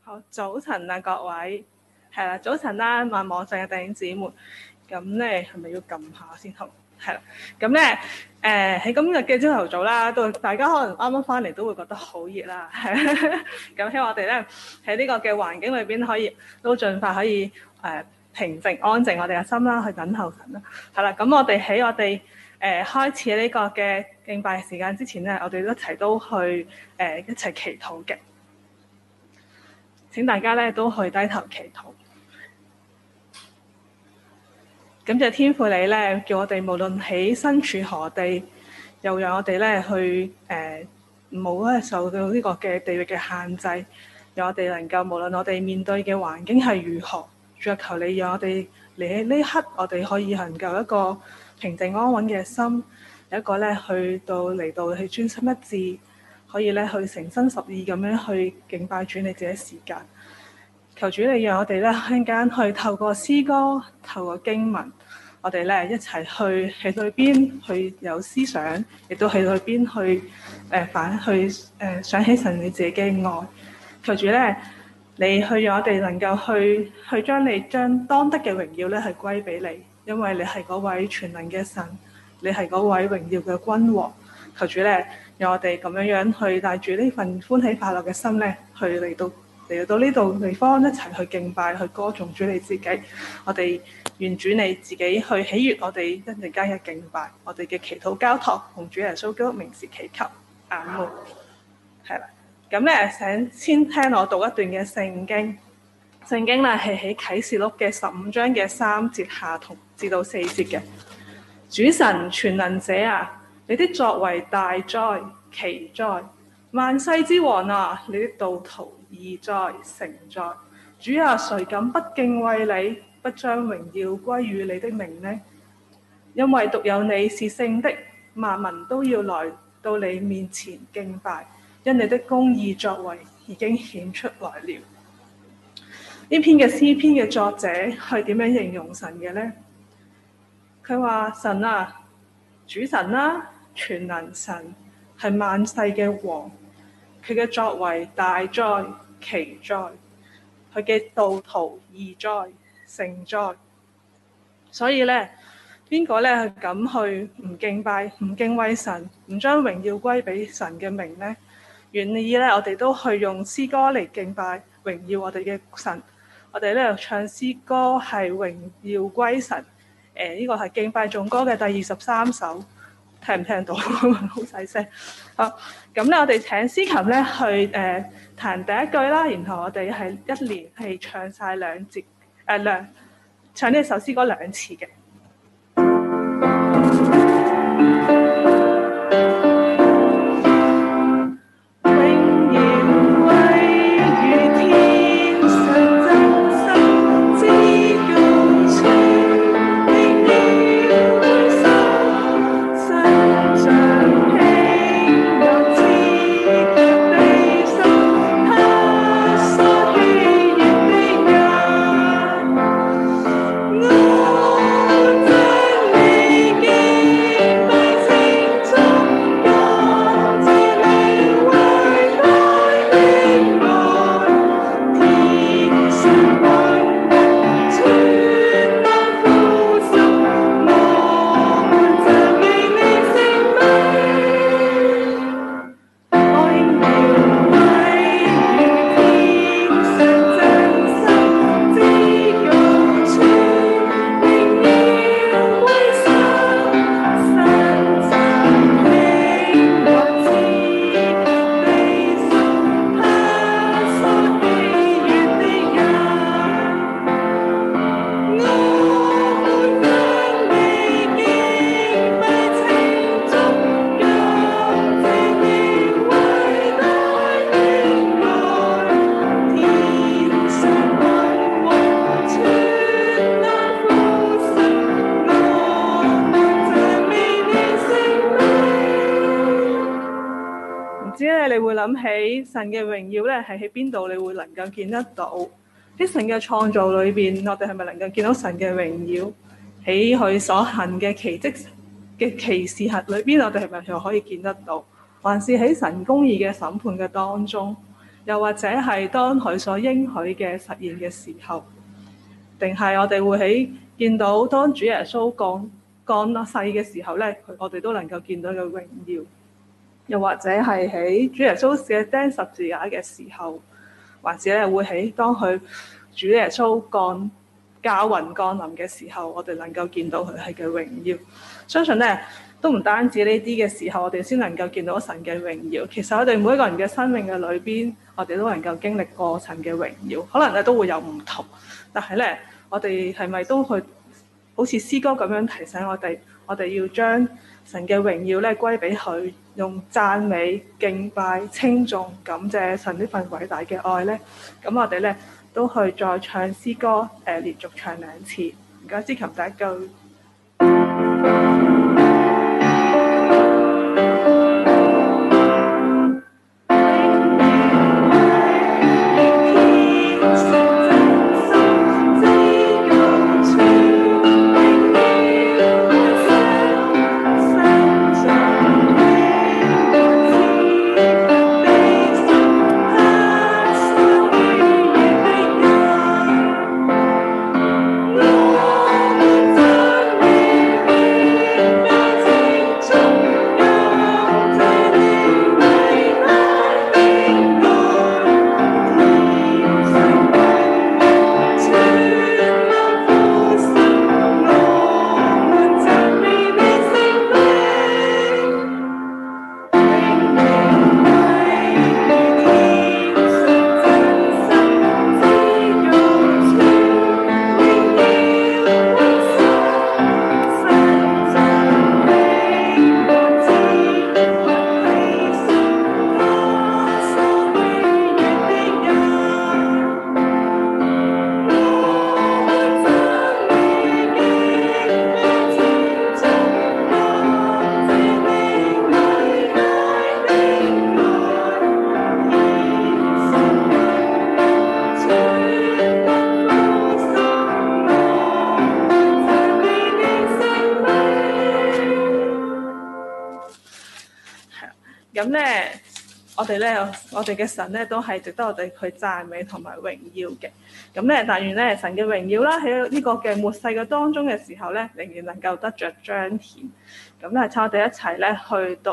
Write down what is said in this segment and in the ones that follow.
好，早晨啊，各位，係啦，早晨啦，網上嘅弟兄姊妹，咁咧係咪要撳下先好？係啦，咁咧喺今日嘅朝頭早啦，到大家可能啱啱翻嚟都會覺得好熱啦，係咁希望我哋咧喺呢個嘅環境裏邊可以都盡快可以平靜安靜我哋嘅心啦，去等候神啦。係啦，咁我哋喺我哋開始呢個嘅敬拜時間之前咧，我哋一齊都去一齊祈禱嘅。請大家咧都去低頭祈禱，感謝天父你咧叫我哋無論喺身處何地，又讓我哋咧去唔好咧受到呢個嘅地域嘅限制，讓我哋能夠無論我哋面對嘅環境係如何，主啊，求你讓我哋嚟喺呢刻，我哋可以能夠一個平靜安穩嘅心，有一個咧嚟到去專心一致。可以咧去誠心實意咁樣去敬拜主你自己時間，求主你讓我哋咧一陣間去透過詩歌、透過經文，我哋咧一齊去喺裏邊去有思想，亦都喺裏邊去想起神你自己嘅愛。求主咧，你去讓我哋能夠去將當得嘅榮耀咧係歸俾你，因為你係嗰位全能嘅神，你係嗰位榮耀嘅君王。求主咧，讓我哋咁樣去帶住呢份歡喜快樂嘅心咧，去嚟到呢度地方一齊去敬拜、去歌頌主你自己。我哋願主你自己去喜悅我哋一陣間嘅敬拜，我哋嘅祈禱交託，同主耶穌基督名字祈求，阿門。係啦，咁咧先聽我讀一段嘅聖經。聖經咧係喺啟示錄嘅15章嘅3節下同至到4節嘅。主神全能者啊！你的作為大哉，奇哉！萬世之王啊，你的道途義哉，誠哉！主啊，誰敢不敬畏你，不將榮耀歸於你的名呢？因為獨有你是聖的，萬民都要來到你面前敬拜，因你的公義作為已經顯出來了。呢篇嘅詩篇嘅作者係點樣形容神嘅呢？佢話神啊，主神啦，全能神係萬世嘅王，佢嘅作為大哉，奇哉，佢嘅道途義哉，誠哉。所以咧，邊個咧係敢去唔敬拜、唔敬畏神、唔將榮耀歸俾神嘅名咧？願意咧，我哋都去用詩歌嚟敬拜、榮耀我哋嘅神。我哋咧唱詩歌係榮耀歸神。呢個係敬拜頌歌嘅第23首。聽唔聽到？好細聲。好，咁咧我哋請司琴咧去彈第一句啦，然後我哋係一連係唱晒兩節，唱呢首詩歌2次嘅。諗起神嘅榮耀咧，係喺邊度？你會能夠見得到喺神嘅創造裏邊，我哋係咪能夠見到神嘅榮耀？喺佢所行嘅奇蹟嘅奇事行裏邊，我哋係咪就可以見得到？還是喺神公義嘅審判嘅當中， 又或者係當佢所應許嘅實現嘅時候，定係我哋會喺見到當主耶穌降世嘅時候咧，我哋都能夠見到佢榮耀。又或者係喺主耶穌嘅釘十字架嘅時候，或者係會喺當佢主耶穌駕雲降臨嘅時候，我哋能夠見到佢係嘅榮耀。相信咧都唔單止呢啲嘅時候，我哋先能夠見到神嘅榮耀。其實我哋每一個人嘅生命嘅裏邊，我哋都能夠經歷過神嘅榮耀。可能咧都會有唔同，但係咧我哋係咪都去好似詩歌咁樣提醒我哋要將神嘅榮耀咧歸俾佢，用讚美、敬拜、稱頌、感謝神呢份偉大嘅愛咧。咁我哋咧都去再唱詩歌，連續唱2次。唔該，司琴第一句。咁咧，我哋嘅神咧都係值得我哋去讚美同埋榮耀嘅。咁咧，但願咧神嘅榮耀啦，喺呢個嘅末世嘅當中嘅時候咧，仍然能夠得着彰顯。咁咧，請我哋一齊咧去讀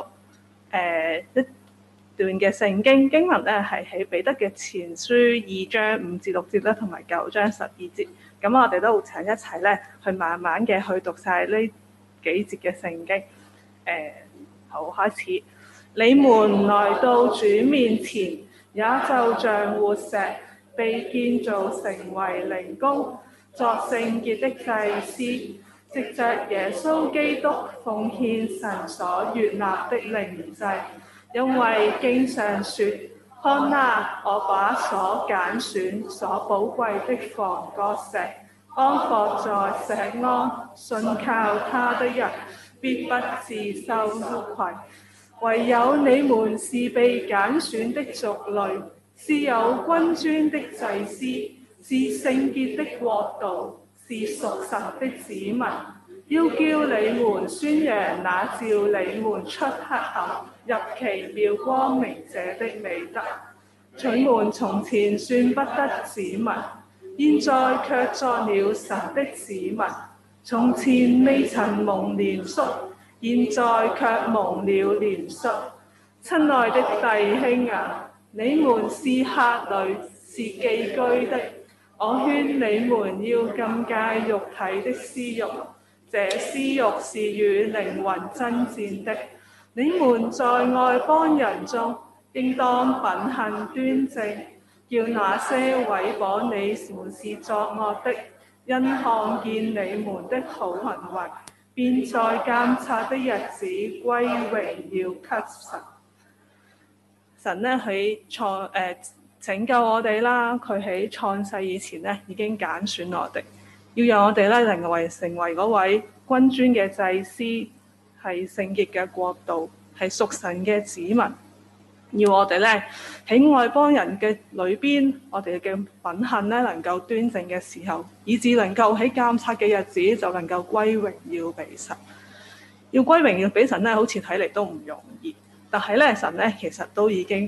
一段嘅聖經文咧，係喺彼得嘅前書2章5至6節啦，同埋9章12節。咁我哋都請一齊咧去慢慢嘅去讀晒呢幾節嘅聖經。好，開始。你們來到主面前，也就像活石，被建造成為靈宮，作聖潔的祭司，藉着耶穌基督奉獻神所悅納的靈祭。因為經上說：看哪，我把所揀選、所寶貴的房角石安放在錫安，信靠他的人必不自羞愧。唯有你們是被揀選的族類，是有君尊的祭司，是聖潔的國度，是屬神的子民，要叫你們宣揚那召你們出黑暗入奇妙光明者的美德。你們從前算不得子民，現在卻作了神的子民；從前未曾蒙憐恤，現在卻蒙了憐恤。親愛的弟兄啊，你們是客旅，是寄居的，我勸你們要禁戒肉體的私欲，這私欲是與靈魂爭戰的。你們在外邦人中應當品行端正，叫那些毀謗你們是作惡的，因看見你們的好行為，便在監察的日子歸榮耀給神。神咧喺拯救我哋啦，佢喺創世以前咧已經揀選我哋，要讓我哋咧成為嗰位君尊嘅祭司，係聖潔嘅國度，係屬神嘅子民。要我哋咧喺外邦人嘅裏邊，我哋嘅品行咧能夠端正嘅時候，以致能夠喺監察嘅日子就能夠歸榮耀俾神。要歸榮耀俾神咧，好似睇嚟都唔容易。但係咧，神咧其實都已經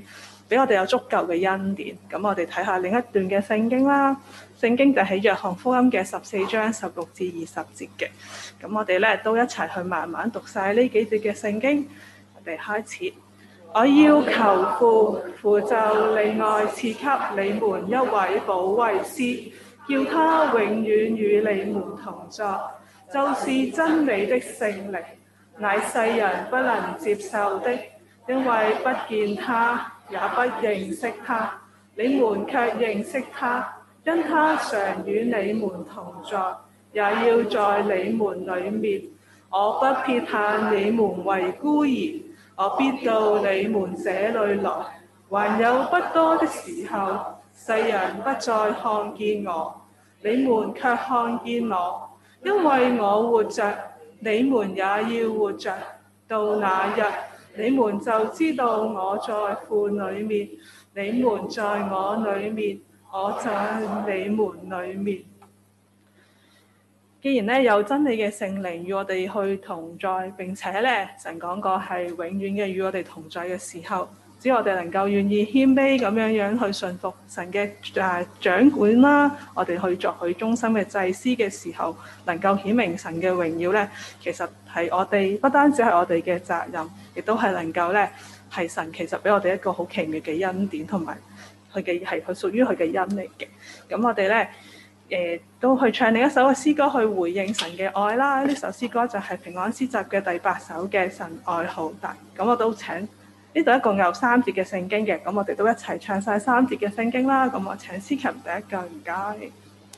俾我哋有足夠嘅恩典。咁我哋睇下另一段嘅聖經啦。聖經就喺約翰福音嘅14章16至20節嘅。咁我哋咧都一齊去慢慢讀晒呢幾節嘅聖經。我哋開始。我要求父，父就另外賜給你們一位保惠師，叫他永遠與你們同在，就是真理的聖靈，乃世人不能接受的，因為不見他，也不認識他。你們卻認識他，因他常與你們同在，也要在你們裡面。我不撇下你們為孤兒，我必到你們這裡來。還有不多的時候，世人不再看見我，你們卻看見我，因為我活着，你們也要活着。到那日，你們就知道我在父裡面，你們在我裡面，我在你們裡面。既然咧有真理嘅聖靈與我哋去同在，並且咧神講過係永遠嘅與我哋同在嘅時候，只要我哋能夠願意謙卑咁樣去順服神嘅掌管啦，我哋去作佢忠心嘅祭司嘅時候，能夠顯明神嘅榮耀咧，其實係我哋不單止係我哋嘅責任，亦都係能夠咧係神其實俾我哋一個好奇妙嘅恩典，同埋佢嘅係佢屬於佢嘅恩嚟嘅。咁我哋咧都去唱另一首嘅詩歌去回應神嘅愛啦。呢首詩歌就係平安詩集嘅第8首嘅神愛浩大。咁我都請呢度一共有3節嘅聖經嘅，咁我哋都一齊唱晒3節嘅聖經啦。咁我請司琴第一句，唔該。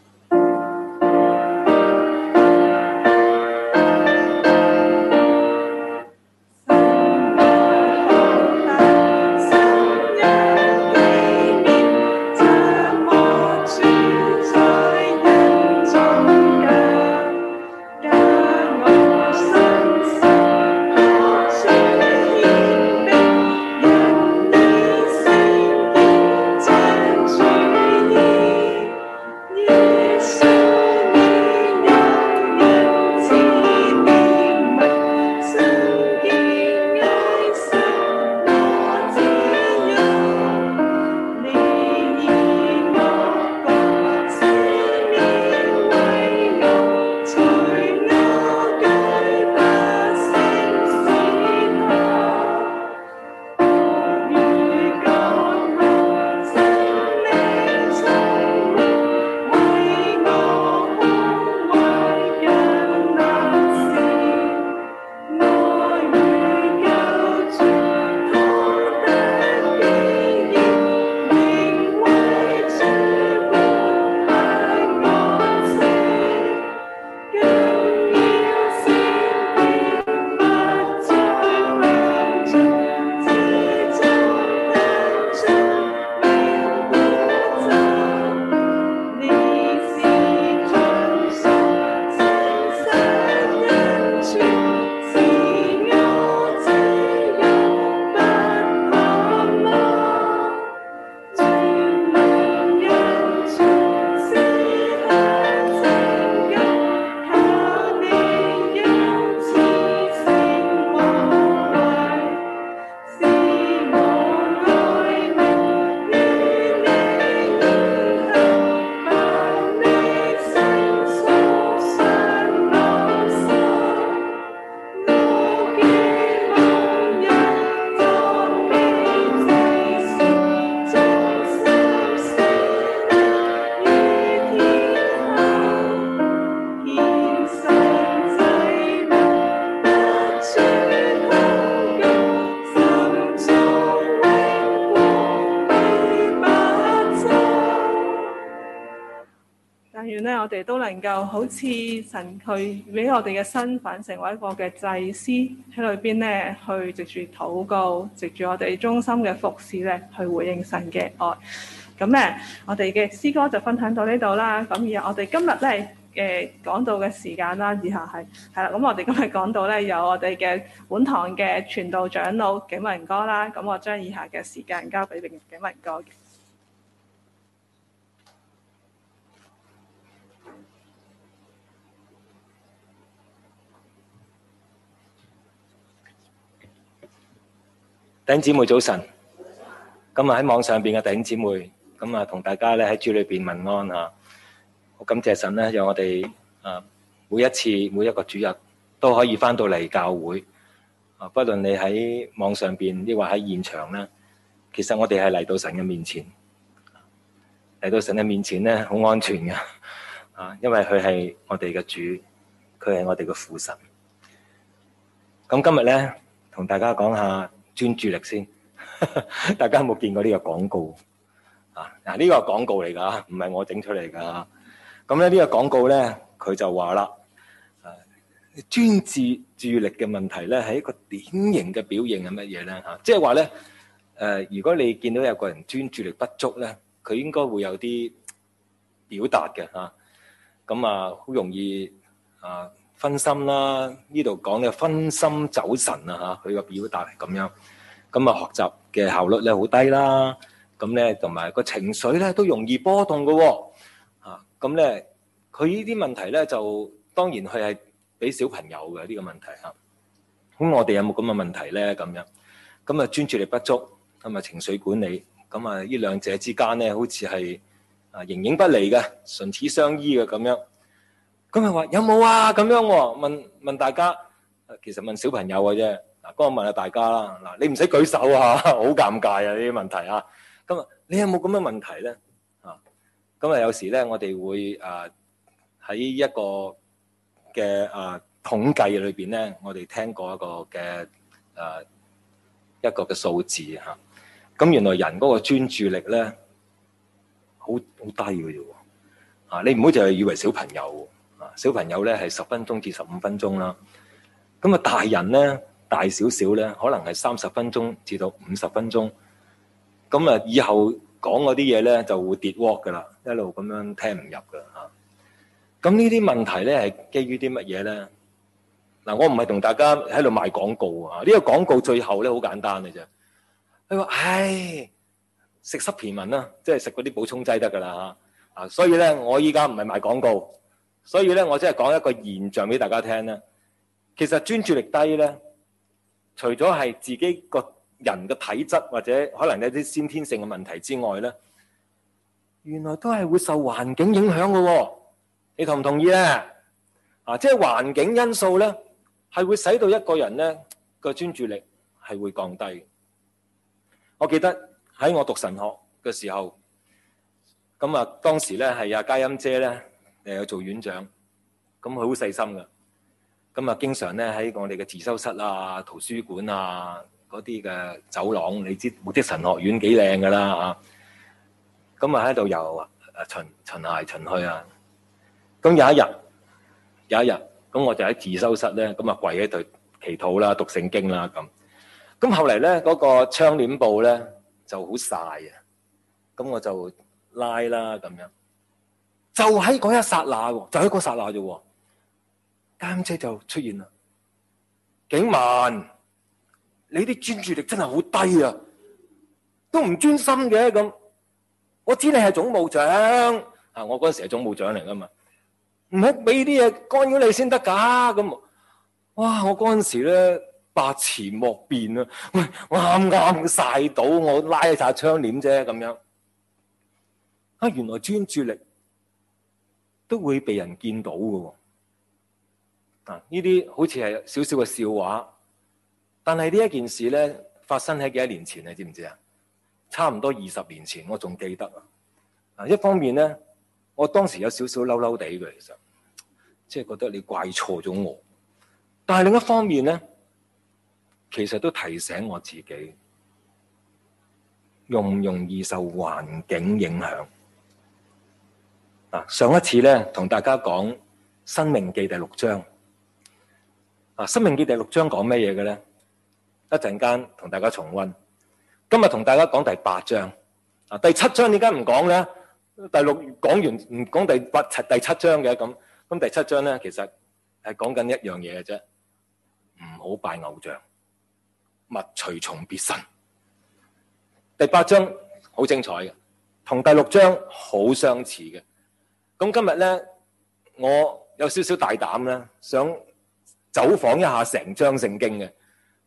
我哋都能夠好似神佢俾我哋嘅身份，成為一個嘅祭司喺裏邊咧，去藉住禱告，藉住我哋忠心嘅服侍咧，去回應神嘅愛。咁咧，我哋嘅詩歌就分享到呢度啦。咁而我哋今日咧講到嘅時間啦，以下係啦。咁我哋今日講到咧，有我哋嘅本堂嘅傳道長老景文哥啦。咁我將以下嘅時間交俾景文哥嘅。 弟兄姊妹早晨， 咁啊喺網上邊嘅弟兄姊妹，咁啊同大家咧喺主裏邊問安啊！好感謝神咧，讓我哋每一個主日都可以翻到嚟教會啊！不論你喺網上邊抑或喺現場咧，其實我哋係嚟到神嘅面前，嚟到神嘅面前咧好安全嘅啊！因為佢係我哋嘅主，佢係我哋嘅父神。咁今日咧同大家講下專注力先。大家有冇見過呢個廣告啊？嗱，呢個係廣告嚟噶，唔係我整出嚟噶。咁咧呢個廣告咧，佢就話啦，專注力嘅問題咧係一個典型嘅表現係乜嘢咧？吓，即係話咧，如果你見到有個人專注力不足咧，佢應該會有啲表達嘅吓。咁啊，好容易分心啦。呢度講嘅分心走神啊吓，佢個表達係咁樣。咁啊，學習嘅效率咧好低啦，咁咧同埋個情緒咧都容易波動嘅喎，咁咧佢呢啲問題咧就當然佢係俾小朋友嘅呢個問題嚇。咁我哋有冇咁嘅問題咧？咁樣咁啊，專注力不足，咁啊情緒管理，咁啊呢兩者之間咧好似係形影不離嘅，唇齒相依嘅咁樣。咁啊話有冇啊？咁樣喎，問大家，其實問小朋友嘅啫。嗱，我問下大家啦，嗱，你唔使舉手啊，好尷尬啊呢啲問題啊。咁啊，你有冇咁嘅問題咧？咁啊有時咧，我哋會喺一個嘅統計裏邊咧，我哋聽過一個嘅數字嚇。咁原來人嗰個專注力咧，好低嘅啫喎。你唔好淨係以為小朋友小朋友咧係10分鐘至15分鐘啦。咁啊，大人咧。大少少咧，可能係30分鐘至到50分鐘。咁啊，以後講嗰啲嘢咧就會跌鑊噶啦，一路咁樣聽唔入噶嚇。咁呢啲問題咧係基於啲乜嘢咧？嗱，我唔係同大家喺度賣廣告啊。呢個廣告最後咧好簡單嘅啫。佢話：唉，食濕皮文啦，即係食嗰啲補充劑得噶啦嚇。所以咧，我依家唔係賣廣告，所以咧我即係講一個現象俾大家聽咧。其實專注力低咧。除咗係自己個人嘅體質或者可能有啲先天性嘅問題之外咧，原來都係會受環境影響嘅喎。你同唔同意咧？即係環境因素咧，係會使到一個人咧個專注力係會降低。我記得喺我讀神學嘅時候，咁啊當時咧係阿嘉欣姐咧有做院長，咁佢好細心㗎。咁啊，經常咧喺我哋嘅自修室啊、圖書館啊嗰啲嘅走廊，你知牧職神學院幾靚噶啦嚇。咁啊喺度又巡嚟巡去啊。咁有一日，咁我就喺自修室咧，咁啊跪喺度祈禱啦、讀聖經啦咁。咁後嚟咧嗰個窗簾布咧就好曬啊。咁我就拉啦咁樣，就喺嗰一剎那喎，就喺嗰剎那啫喎。監車就出現啦，景文，你啲專注力真係好低啊，都唔專心嘅咁。我知你係總務長我嗰陣時係總務長嚟噶嘛，唔好俾啲嘢干擾你先得噶咁。哇！我嗰陣時咧百詞莫辯啊，喂，我啱啱曬到，我拉一紮窗簾啫咁樣。原來專注力都會被人見到嘅喎。呢啲好似係少少嘅笑話，但係呢一件事咧發生喺幾多年前你知唔知啊？差唔多20年前，我仲記得啊。一方面咧，我當時有少少嬲嬲地嘅，其實即係覺得你怪錯咗我。但係另一方面咧，其實都提醒我自己，容唔容易受環境影響。上一次咧同大家講《申命記》第6章。《申命記》第6章講咩嘢嘅咧？一陣間同大家重溫。今日同大家講第8章。第7章點解唔講咧？第6講完唔講第7章嘅咁。咁第7章咧其實係講緊一樣嘢嘅啫，唔好拜偶像，勿隨從別神。第8章好精彩嘅，同第6章好相似嘅。咁今日咧，我有少少大膽咧，想走訪一下成章聖經嘅，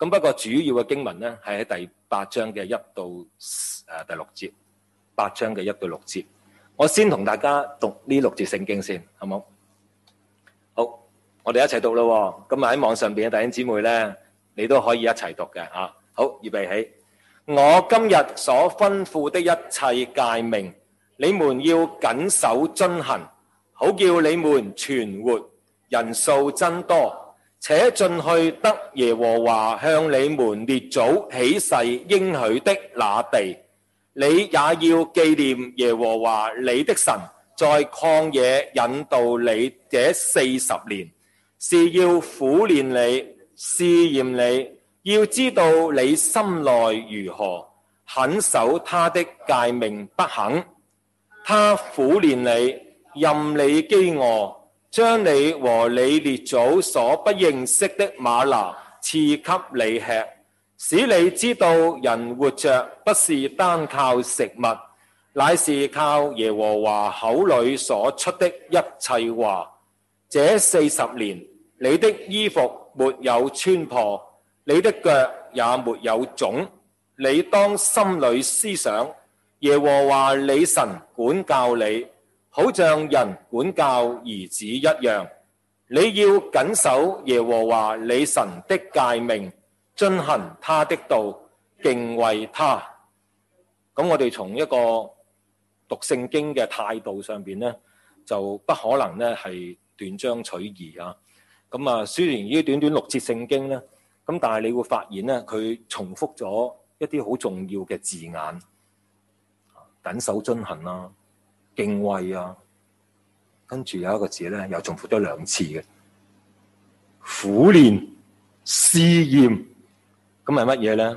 咁不過主要嘅經文咧係喺第8章嘅1到第6節，8章嘅1到6節。我先同大家讀呢6節聖經先，好冇？好，我哋一齊讀咯。咁喺網上邊嘅弟兄姊妹咧，你都可以一齊讀嘅嚇。好，預備起。我今日所吩咐的一切誡命，你們要謹守遵行，好叫你們存活，人數增多，且進去得耶和華向你們列祖起誓應許的那地。你也要紀念耶和華你的神在曠野引導你這40年，是要苦練你，試驗你，要知道你心內如何，肯守他的誡命不肯。他苦練你，任你飢餓，將你和你列祖所不認識的嗎哪賜給你吃，使你知道人活着不是單靠食物，乃是靠耶和華口裏所出的一切話。這40年，你的衣服沒有穿破，你的腳也沒有腫。你當心裏思想，耶和華你神管教你，好像人管教兒子一樣。你要謹守耶和華你神的誡命，遵行他的道，敬畏他。咁我哋從一個讀聖經嘅態度上邊呢，就不可能呢係斷章取義啊。咁啊，雖然呢短短6節聖經呢，咁但係你會發現呢，佢重複咗一啲好重要嘅字眼，謹守遵行啊，敬畏啊，跟住有一個字咧，又重複咗2次嘅苦練、試驗，咁係乜嘢咧？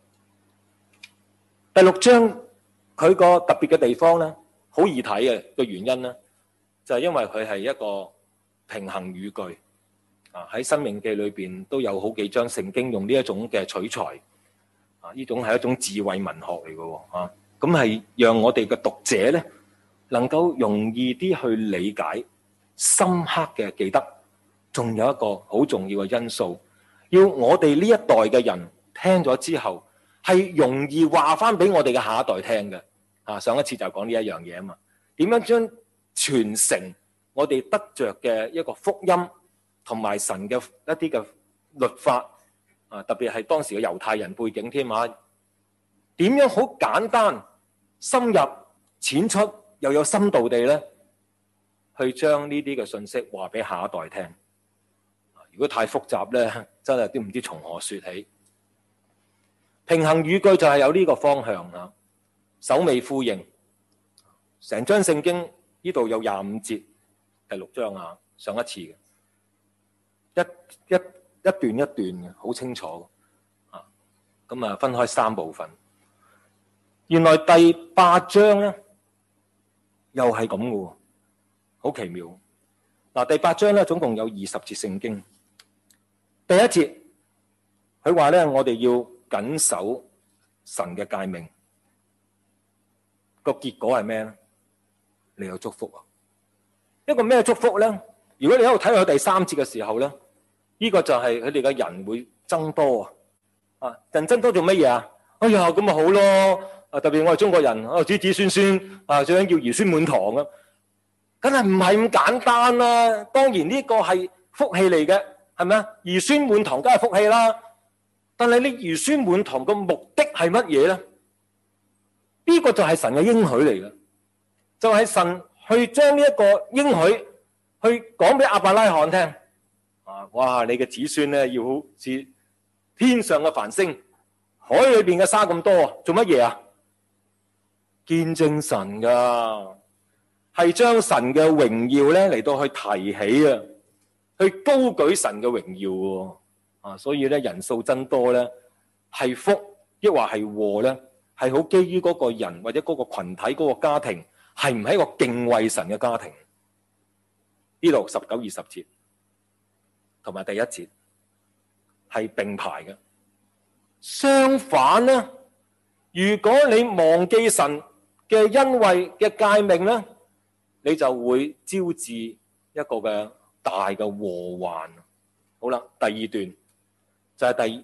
第6章佢個特別嘅地方咧，好易睇嘅個原因咧，就係因為佢係一個平衡語句啊。喺申命記裏邊都有好幾章聖經用呢一種嘅取材啊，呢種係一種智慧文學嚟嘅啊。咁係讓我哋嘅讀者咧，能夠容易啲去理解、深刻嘅記得。仲有一個好重要嘅因素，要我哋呢一代嘅人聽咗之後，係容易話翻俾我哋嘅下一代聽嘅。啊，上一次就講呢一樣嘢啊嘛，點樣將傳承我哋得着嘅一個福音，同埋神嘅一啲嘅律法啊，特別係當時嘅猶太人背景添啊，點樣好簡單、深入、淺出又有深度地咧，去將呢啲嘅信息話俾下一代聽。如果太複雜咧，真係都唔知從何說起。平衡語句就係有呢個方向啊，首尾呼應。成章聖經呢度有25節，第6章啊，上一次嘅一段一段嘅，好清楚啊。咁啊，分開3部分。原來第8章咧，又係咁嘅，好奇妙。嗱，第8章咧，總共有20節聖經。第一節，佢話咧，我哋要謹守神嘅誡命，個結果係咩咧？你有祝福啊！一個咩祝福咧？如果你喺度睇佢第3節嘅時候咧，呢個就係佢哋嘅人會增多啊！人增多做乜嘢啊？哎呀，咁咪好咯！啊，特別我哋中國人啊，子子孫孫啊，最緊要兒孫滿堂啊，梗係唔係咁簡單啦！當然呢個係福氣嚟嘅。係咪啊？兒孫滿堂梗係福氣啦，但係你兒孫滿堂嘅目的係乜嘢咧？呢個就係神嘅應許嚟嘅，就係神去將呢一個應許去講俾亞伯拉罕聽啊！哇，你嘅子孫咧要好似天上嘅繁星，海裏邊嘅沙咁多啊！做乜嘢啊？見證神噶，係將神嘅榮耀咧嚟到去提起啊！去高舉神嘅榮耀喎，啊，所以咧人數增多咧係福，抑或係禍咧，係好基於嗰個人或者嗰個群體嗰個家庭係唔係一個敬畏神嘅家庭。呢度19、20節同埋第1節係並排嘅。相反咧，如果你忘記神嘅恩惠嘅誡命咧，你就會招致一個嘅大嘅禍患。好啦，第2段就係第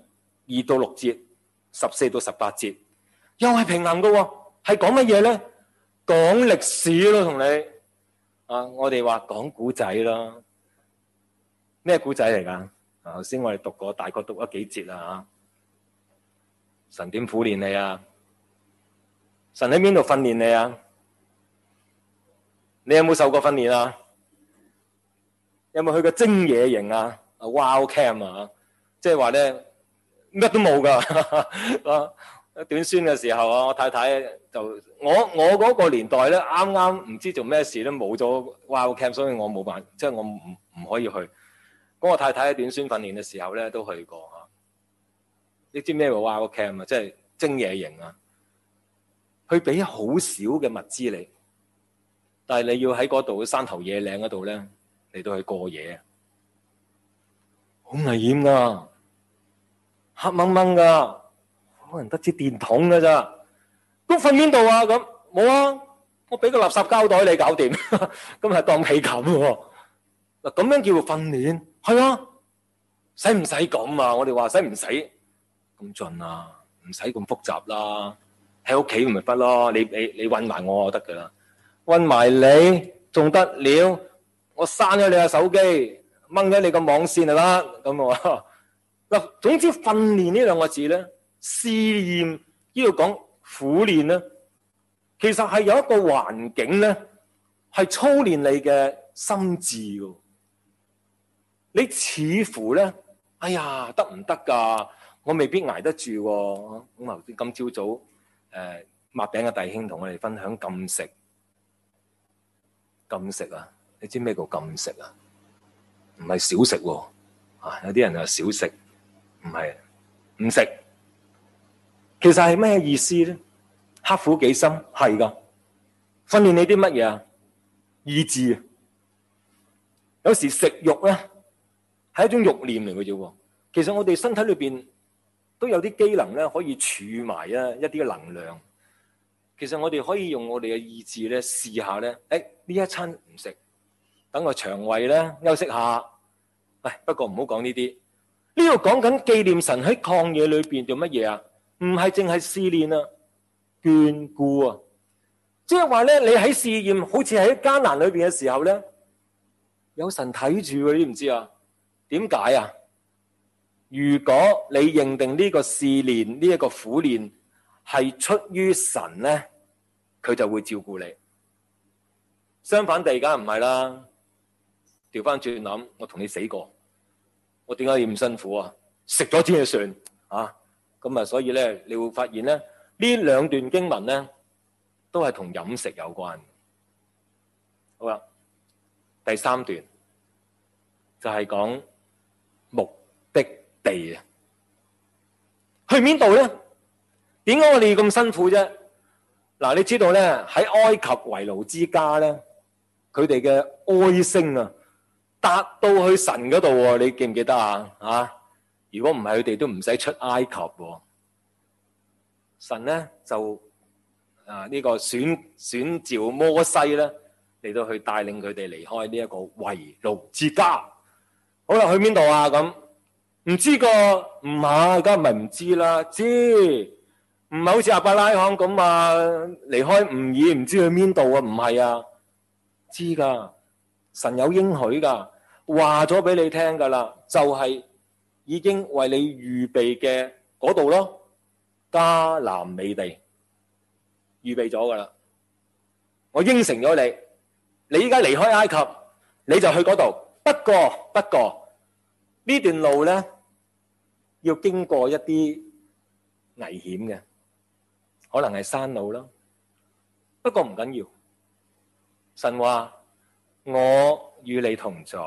到6節、14到18節，又係平衡嘅喎，係講乜嘢咧？講歷史咯，同你我哋話講古仔啦。咩古仔嚟㗎？頭先我哋讀過，大概讀咗幾節啦。神點苦練你啊？神喺邊度訓練你啊？你有冇受過訓練啊？有冇去過精野營啊？Wild Camp 啊？即係話咧乜都冇㗎。短宣嘅時候啊，我太太就我嗰個年代咧，啱啱唔知做咩事咧，冇咗 Wild Camp，所以我冇辦，即係我唔可以去。咁我太太喺短宣訓練嘅時候咧，都去過嚇。你知咩叫 Wild Camp 啊？即係精野營啊！佢俾好少嘅物資你，但係你要喺嗰度山頭野嶺嗰度咧嚟到去過夜，好危險㗎，黑掹掹㗎。可能得支電筒㗎咋？咁瞓邊度啊？咁冇啊！我俾個垃圾膠袋你搞掂，咁係當被冚喎。嗱，咁樣叫做訓練，係啊？使唔使咁啊？我哋話使唔使咁盡啊？唔使咁複雜啦，喺屋企咪得咯。你韞埋我就得噶啦，韞埋你仲得了？我刪咗你個手機，掹咗你個網線就得咁啊！嗱，總之訓練呢兩個字咧。試驗呢度講苦練咧，其實係有一個環境咧，係操練你嘅心智嘅。你似乎咧，哎呀，得唔得㗎？我未必捱得住喎。咁頭先今朝早擘餅嘅弟兄同我哋分享禁食，禁食啊！你知咩叫禁食啊？唔係少食喎，有啲人話少食，唔係唔食。其實係咩意思咧？刻苦己心係噶，訓練你啲乜嘢啊？意志啊！有時食肉咧係一種慾念嚟嘅啫。其實我哋身體裏邊都有啲機能咧，可以儲埋一啲嘅能量。其實我哋可以用我哋嘅意志咧試下咧，呢一餐唔食，等個腸胃咧休息下。不過唔好講呢啲。呢度講緊紀念神喺曠野裏邊做乜嘢啊？唔係淨係試煉啊，眷顧啊，即係話咧，你喺試驗，好似喺艱難裏邊嘅時候咧，有神睇住嘅，你知唔知啊？點解啊？如果你認定呢個試煉，呢一個苦練係出於神咧，佢就會照顧你。相反地，梗係唔係啦。調翻轉諗，我同你死過，我點解要咁辛苦啊？食咗先就算啊！咁啊，所以咧，你會發現咧，呢兩段經文咧，都係同飲食有關。好啦，第3段就係講目的地啊，去邊度咧？點解我哋要咁辛苦啫？嗱，你知道咧，喺埃及為奴之家咧，佢哋嘅哀聲啊，達到去神嗰度喎，你記唔記得啊？如果唔係，佢哋都唔使出埃及喎。神咧就呢個選召摩西咧嚟到去帶領佢哋離開呢一個為奴之家。好啦，去邊度啊？咁唔知個，唔係，梗係咪唔知啦？知，唔係好似亞伯拉罕咁啊，離開吾珥唔知去邊度啊？唔係啊，知噶，神有應許噶，話咗俾你聽噶啦，就係已經為你預備嘅嗰度咯，迦南美地預備咗噶啦，我應承咗你，你依家離開埃及，你就去嗰度。不過呢段路咧要經過一啲危險嘅，可能係山路啦。不過唔緊要，神話我與你同在。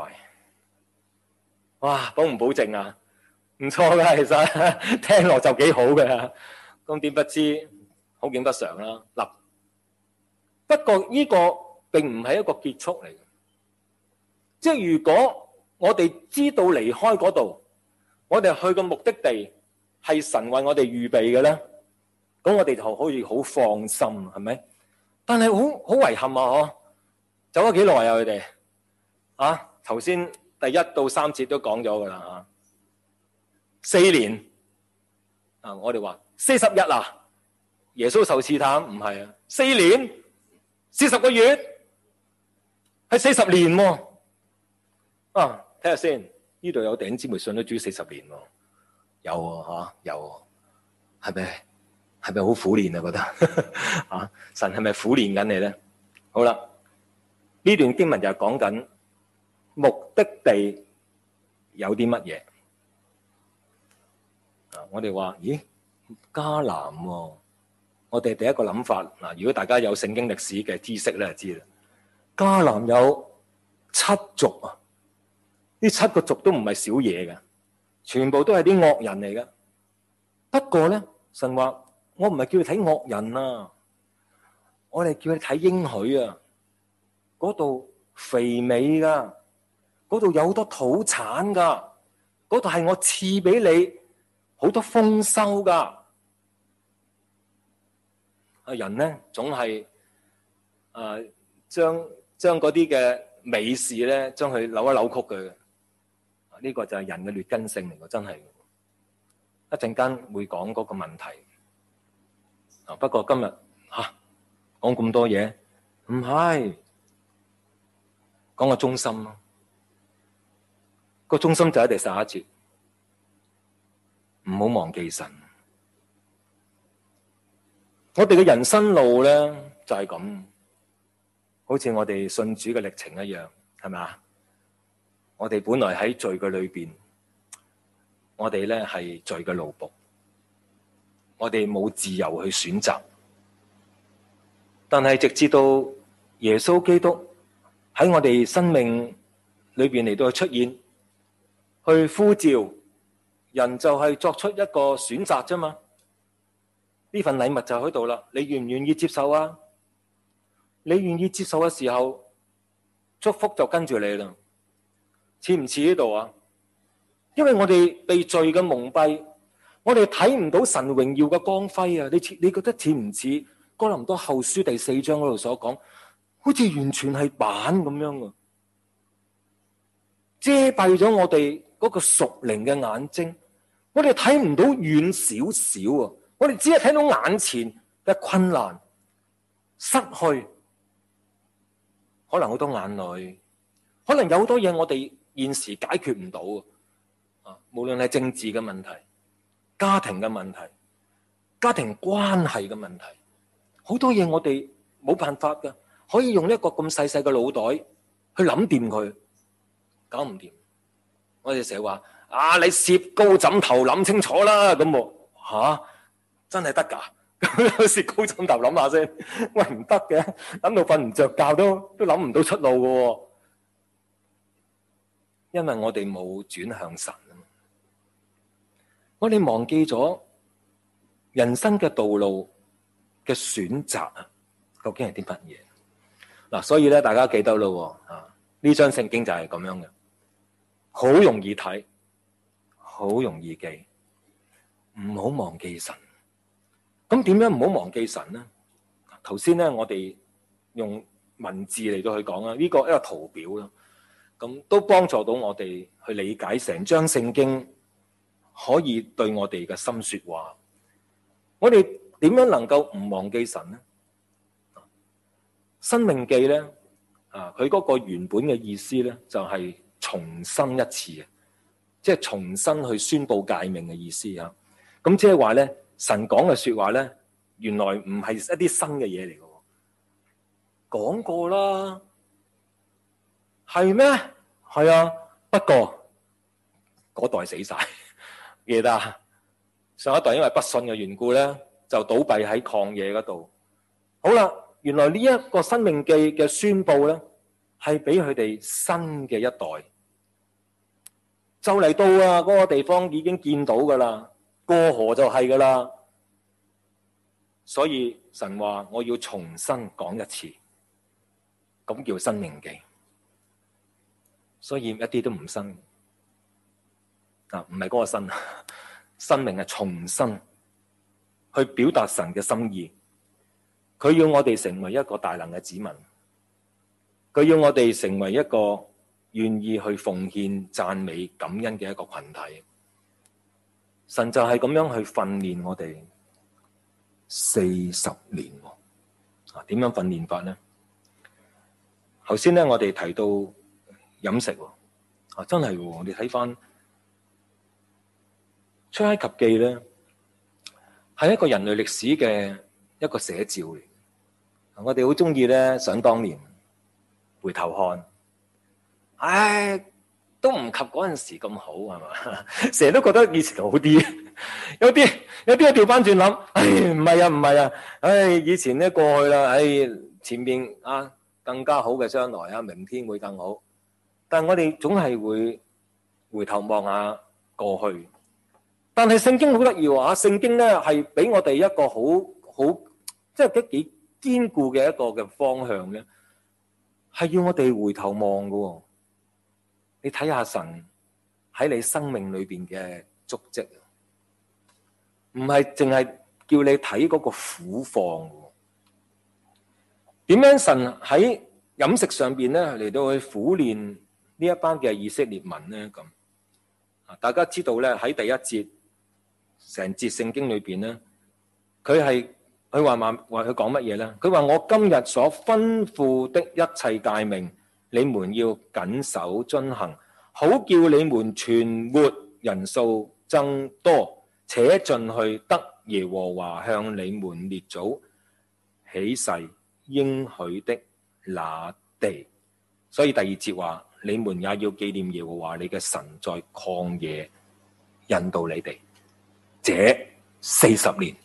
哇，保唔保證啊？唔錯噶，其實聽落就幾好嘅。咁點不知好景不常啦。嗱，不過呢個並唔係一個結束嚟嘅，即係如果我哋知道離開嗰度，我哋去個目的地係神為我哋預備嘅咧，咁我哋就可以好放心，係咪？但係好遺憾啊！走咗幾耐啊？佢哋頭先第1到3節都講咗噶啦，4年我哋話40日啊，耶穌受試探唔係啊，4年40個月係40年喎。睇下先，呢度有弟兄姊妹信咗主40年喎，有喎有喎，係咪好苦練啊？覺得神係咪苦練緊你咧？好啦，呢段經文就係講緊目的地有啲乜嘢。我哋話咦，迦南喎，我哋第一個諗法嗱，如果大家有聖經歷史嘅知識咧，就知啦。迦南有7族啊，呢7個族都唔係少嘢嘅，全部都係啲惡人嚟嘅。不過咧，神話我唔係叫你睇惡人啊，我哋叫你睇應許啊。嗰度肥美噶，嗰度有好多土產噶，嗰度係我賜俾你好多豐收噶。人咧總係將嗰啲嘅美事咧，將佢扭一扭曲佢。呢個就係人嘅劣根性嚟嘅，真係。一陣間會講嗰個問題。不過今日講咁多嘢，唔係講個中心咯。個中心就喺第11節，唔好忘記神。我哋嘅人生路咧就係咁，好似我哋信主嘅歷程一樣，係咪啊？我哋本來喺罪嘅裏邊，我哋咧係罪嘅奴僕，我哋冇自由去選擇。但係直至到耶穌基督喺我哋生命裏邊嚟到出現，去呼召人，就係作出一個選擇啫嘛。呢份禮物就喺度啦，你願唔願意接受啊？你願意接受嘅時候，祝福就跟住你啦。似唔似呢度啊？因為我哋被罪嘅蒙蔽，我哋睇唔到神榮耀嘅光輝啊！你覺得似唔似哥林多後書第4章嗰度所講？好似完全係板咁樣啊，遮蔽咗我哋嗰個屬靈嘅眼睛，我哋睇唔到遠少少啊！我哋只係睇到眼前嘅困難、失去，可能好多眼淚，可能有好多嘢我哋現時解決唔到啊！無論係政治嘅問題、家庭嘅問題、家庭關係嘅問題，好多嘢我哋冇辦法噶，可以用一個咁細細嘅腦袋去諗掂佢，搞唔掂。我哋成日話你攝高枕頭諗清楚啦，咁真係得㗎？攝高枕頭諗下先，喂，唔得嘅，諗到瞓唔着覺都諗唔到出路嘅，因為我哋冇轉向神啊嘛，我哋忘記咗人生嘅道路嘅選擇啊，究竟係啲乜嘢？嗱，所以咧，大家記得咯，呢張聖經就係咁樣嘅，好容易睇，好容易記，唔好忘記神。咁點樣唔好忘記神呢？頭先咧，我哋用文字嚟到去講啦，呢個一個圖表啦，咁都幫助到我哋去理解成張聖經，可以對我哋嘅心說話。我哋點樣能夠唔忘記神呢？申命記咧，佢嗰個原本嘅意思咧，就係重申一次嘅，即係重新去宣布誡命嘅意思啊。咁即係話咧，神講嘅說話咧，原來唔係一啲新嘅嘢嚟嘅，講過啦，係咩？係啊，不過嗰代死晒，記得啊？上一代因為不信嘅緣故咧，就倒閉喺曠野嗰度。好啦，原來呢一個申命記嘅宣布咧，係俾佢哋新嘅一代就嚟到啊！嗰個地方已經見到噶啦，過河就係噶啦。所以神話我要重新講一次，咁叫申命記。所以一啲都唔新啊，唔係嗰個新，申命係重新去表達神嘅心意。佢要我哋成為一個大能嘅子民，佢要我哋成為一個願意去奉獻、讚美、感恩嘅一個群體。 神就係咁樣去訓練我哋40年。點樣訓練法呢？頭先咧，我哋提到飲食，真係喎！我哋睇翻出埃及記咧，係一個人類歷史嘅一個寫照嚟。我哋好中意咧，想當年回頭看，唉，都唔及嗰陣時咁好，係嘛？成日都覺得以前好啲，有啲調翻轉諗，唉，唔係啊，唉，以前咧過去啦，唉，前面啊更加好嘅將來啊，明天會更好。但係我哋總係會回頭望下過去。但係聖經好得意喎，聖經咧係俾我哋一個好即係幾堅固嘅一個嘅方向咧，係要我哋回頭望㗎。你睇下神喺你生命裏邊嘅足跡，唔係淨係叫你睇嗰個苦況。點樣神喺飲食上邊咧嚟到去苦練呢一班嘅以色列民咧？咁大家知道咧，喺第一節成節聖經裏邊咧，佢話佢講乜嘢咧？佢話我今日所吩咐的一切誡命，你們要謹守遵行，好叫你們存活人數增多，且進去得耶和華向你們列祖起誓應許的那地。所以第二節話，你們也要紀念耶和華你嘅神在曠野引導你哋這40年。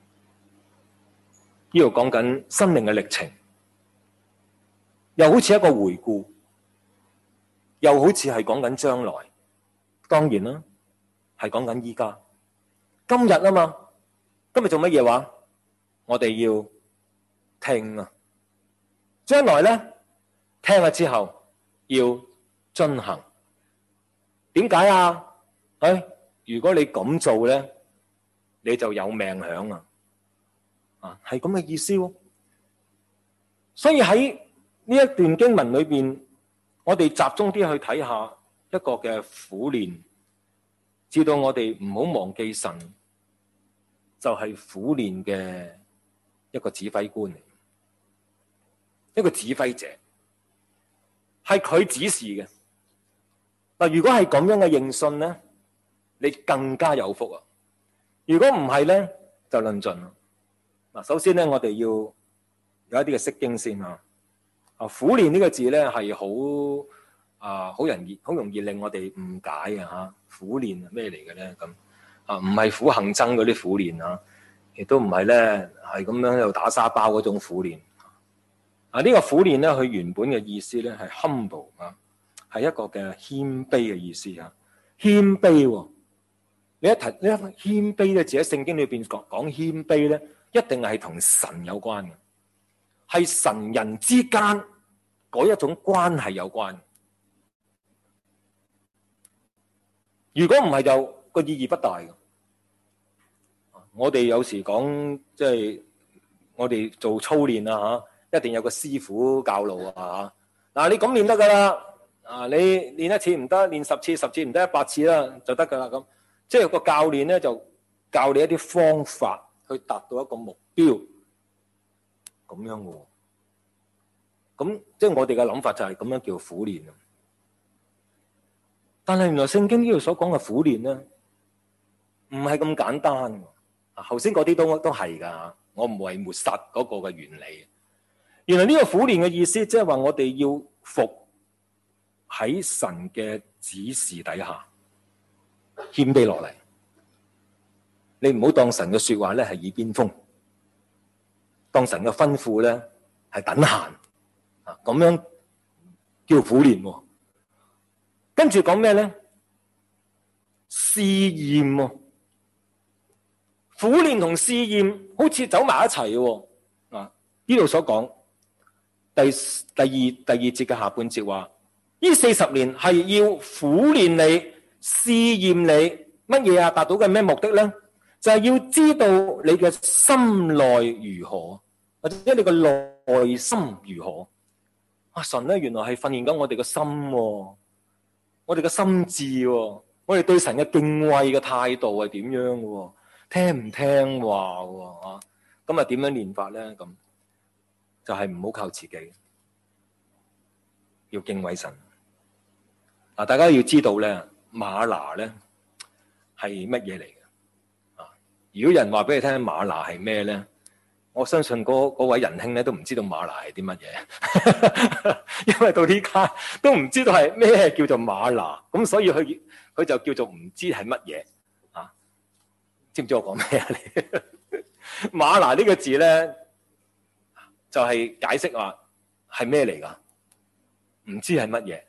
呢度講緊生命嘅歷程，又好似一個回顧，又好似係講緊將來。當然啦，係講緊依家今日啊嘛。今日做乜嘢話？我哋要聽啊。將來咧，聽咗之後要遵行。點解啊？如果你咁做咧，你就有命享啊！係咁嘅意思喎。所以喺呢一段經文裏邊，我哋集中啲去睇下一個嘅苦練，知道我哋唔好忘記神就係苦練嘅一個指揮官嚟，一個指揮者，係佢指示嘅。嗱，如果係咁樣嘅認信咧，你更加有福啊！如果唔係咧，就論盡啦。嗱，首先咧，我哋要有一啲嘅釋經先啊。苦練呢個字咧係好容易令我哋誤解啊！苦練係咩嚟嘅咧？咁唔係苦行僧嗰啲苦練啊，亦都唔係咧係咁樣又打沙包嗰種苦練。呢個苦練咧，佢原本嘅意思咧係 humble 啊，係一個嘅謙卑嘅意思啊。謙卑喎，你一謙卑嘅字喺聖經裏邊講謙卑咧，一定係同神有關嘅，係神人之間嗰一種關係有關。如果唔係，就個意義不大嘅。我哋有時講，即係我哋做操練啊嚇，一定有個師傅教路啊嚇。嗱，你咁練得噶啦，你練一次唔得，練10次，10次唔得，100次啦就得噶啦咁。即係個教練咧就教你一啲方法去達到一個目標，咁樣嘅喎。咁即係我哋嘅諗法就係咁樣叫苦練。但係原來聖經呢度所講嘅苦練咧，唔係咁簡單。頭先嗰啲都係㗎，我唔係抹殺嗰個嘅原理。原來呢個苦練嘅意思，即係話我哋要服喺神嘅指示底下，謙卑落嚟。你唔好當神嘅說話咧係耳邊風，當神嘅吩咐咧係等閒啊，咁樣叫苦練。跟住講咩咧？試驗喎，苦練同試驗好似走埋一齊喎。呢度所講第二節嘅下半節話，呢40年係要苦練你、試驗你乜嘢啊？達到嘅咩目的咧？就係要知道你嘅心內如何，或者你嘅內心如何。神咧原來係訓練緊我哋嘅心喎，我哋嘅心智喎， 我哋對神嘅敬畏嘅態度係點樣嘅喎？聽唔聽話喎？啊，咁啊點樣練法咧？咁就係唔好靠自己，要敬畏神。嗱，大家要知道咧，嗎哪咧係乜嘢嚟嘅？啊，如果有人話俾你聽嗎哪係咩咧？我相信嗰位仁兄咧都唔知道嗎哪係啲乜嘢，因為到呢家都唔知道係咩叫做嗎哪，咁所以佢就叫做唔知係乜嘢啊？知唔知我講咩啊？嗎哪呢個字咧就係解釋話係咩嚟噶？唔知係乜嘢。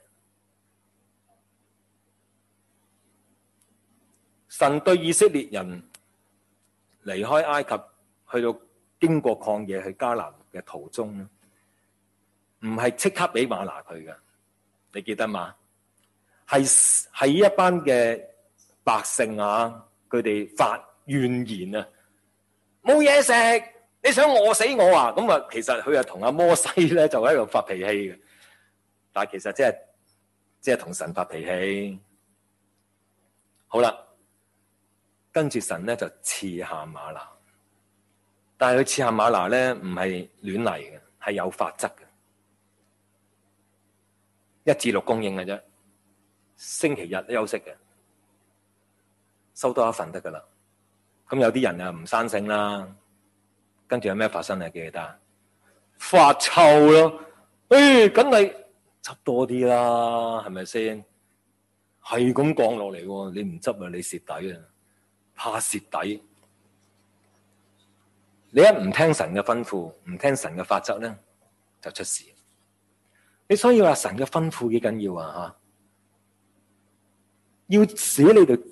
神對以色列人離開埃及去到經過曠野去迦南嘅途中咧，唔係即刻俾嗎哪佢嘅，你記得嘛？係一班嘅百姓啊，佢哋發怨言啊，冇嘢食，你想餓死我啊？咁啊，其實佢係同阿摩西咧就喺度發脾氣嘅，但係其實即係同神發脾氣。好啦，跟住神咧就賜下嗎哪。但係佢賜下嗎哪咧，唔係亂嚟嘅，係有法則嘅，1至6供應嘅啫。星期日休息嘅，收多一份得噶啦。咁有啲人啊唔生性啦，跟住有咩發生啊？記得發臭咯，梗係執多啲啦，係咪先？係咁降落嚟，你唔執啊，你蝕底啊，怕蝕底。你一唔聽神嘅吩咐，唔聽神嘅法則咧，就出事。你所以話神嘅吩咐幾緊要啊？吓，要使你哋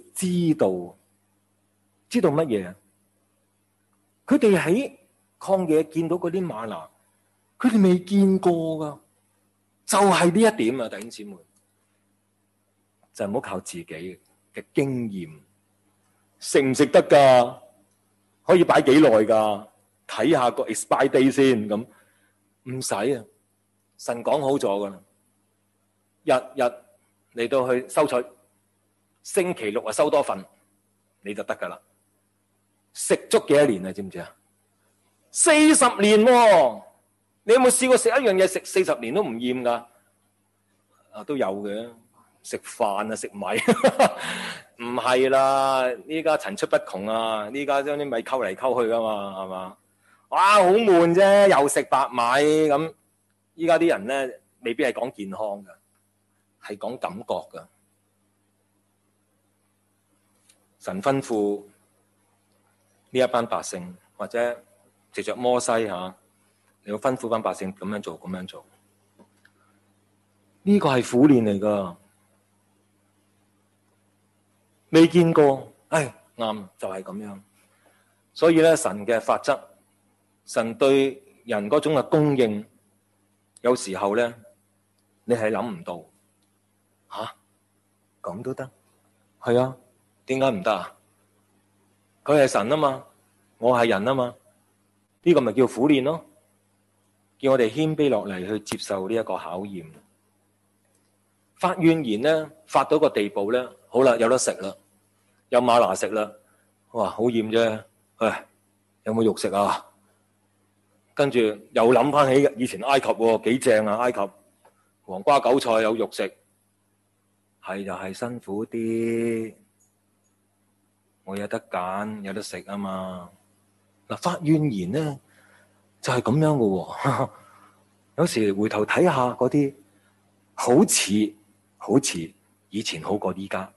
知道乜嘢啊？佢哋喺曠野見到嗰啲嗎哪，佢哋未見過噶，就係呢一點啊，弟兄姊妹，就唔好靠自己嘅經驗，食唔食得噶？可以擺幾耐噶？睇下個 expire day 先咁，唔使啊！神講好咗噶啦，日日嚟到去收取，星期6啊收多份，你就得噶啦。食足幾多年啊？知唔知啊？40年喎！你有冇試過食一樣嘢食40年都唔厭噶？啊，都有嘅，食飯啊，食米。唔係啦，呢家層出不窮啊！呢家將啲米溝嚟溝去噶嘛，係嘛？哇，好悶啫，又食白米咁。依家啲人咧，未必係講健康噶，係講感覺噶。神吩咐呢一班百姓，或者藉着摩西吓，你要吩咐班百姓咁樣做，咁樣做。呢個係苦練嚟噶。未見過，啱就係咁樣。所以咧，神嘅法則，神對人嗰種嘅供應，有時候咧，你係諗唔到，咁都得，係啊，點解唔得啊？佢係神啊嘛，我係人啊嘛，呢個咪叫苦練咯，叫我哋謙卑落嚟去接受呢一個考驗。發怨言咧，發到個地步咧，好啦，有得食啦，有嗎哪食啦，哇，好厭啫，有冇肉食啊？跟住又諗翻起以前埃及喎，幾正啊！埃及黃瓜韭菜有肉食，係就係辛苦啲，我有得揀，有得食啊嘛。嗱，發怨言咧就係咁樣嘅喎。有時回頭睇下嗰啲，好似以前好過依家，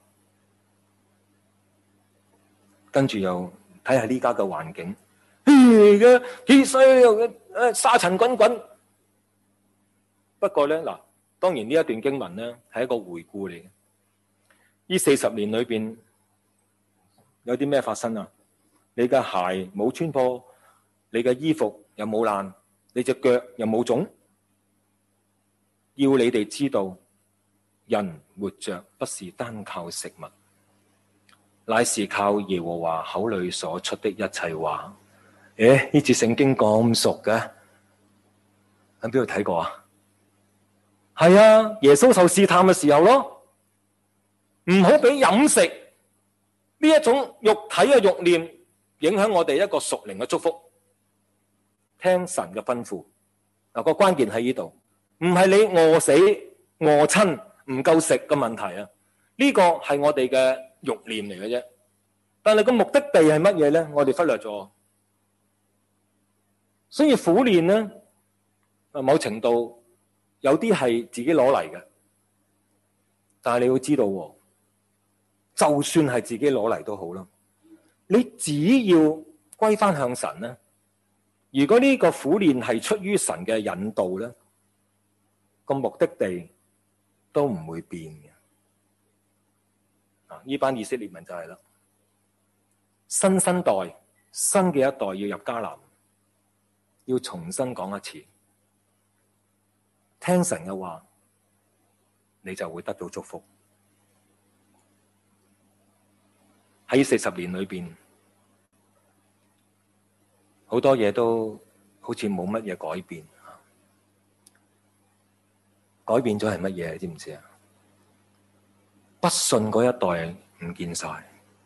跟住又睇下呢家嘅環境，幾衰沙塵滾滾。不過咧，嗱，當然呢一段經文咧係一個回顧嚟嘅。呢40年裏邊有啲咩發生啊？你嘅鞋冇穿破，你嘅衣服又冇爛，你隻腳又冇腫。要你哋知道，人活着不是單靠食物，乃是靠耶和華口裏所出的一切話。呢節聖經咁熟嘅，喺邊度睇過啊？係啊，耶穌受試探嘅時候咯。 唔好俾飲食呢一種肉體嘅慾念影響我哋一個屬靈嘅祝福。聽神嘅吩咐，個關鍵喺呢度，唔係你餓死餓親唔夠食嘅問題啊！呢個係我哋嘅慾念嚟嘅啫。但係個目的地係乜嘢咧？我哋忽略咗。所以苦練咧，某程度有啲係自己攞嚟嘅，但係你要知道，就算係自己攞嚟都好啦，你只要歸翻向神咧，如果呢個苦練係出於神嘅引導咧，個目的地都唔會變嘅。呢班以色列民就係啦，新生代新嘅一代要入迦南，要重新講一次，聽神嘅話，你就會得到祝福。喺40年裏邊，好多嘢都好似冇乜嘢改變。改變咗係乜嘢？知唔知啊？不信嗰一代唔見晒。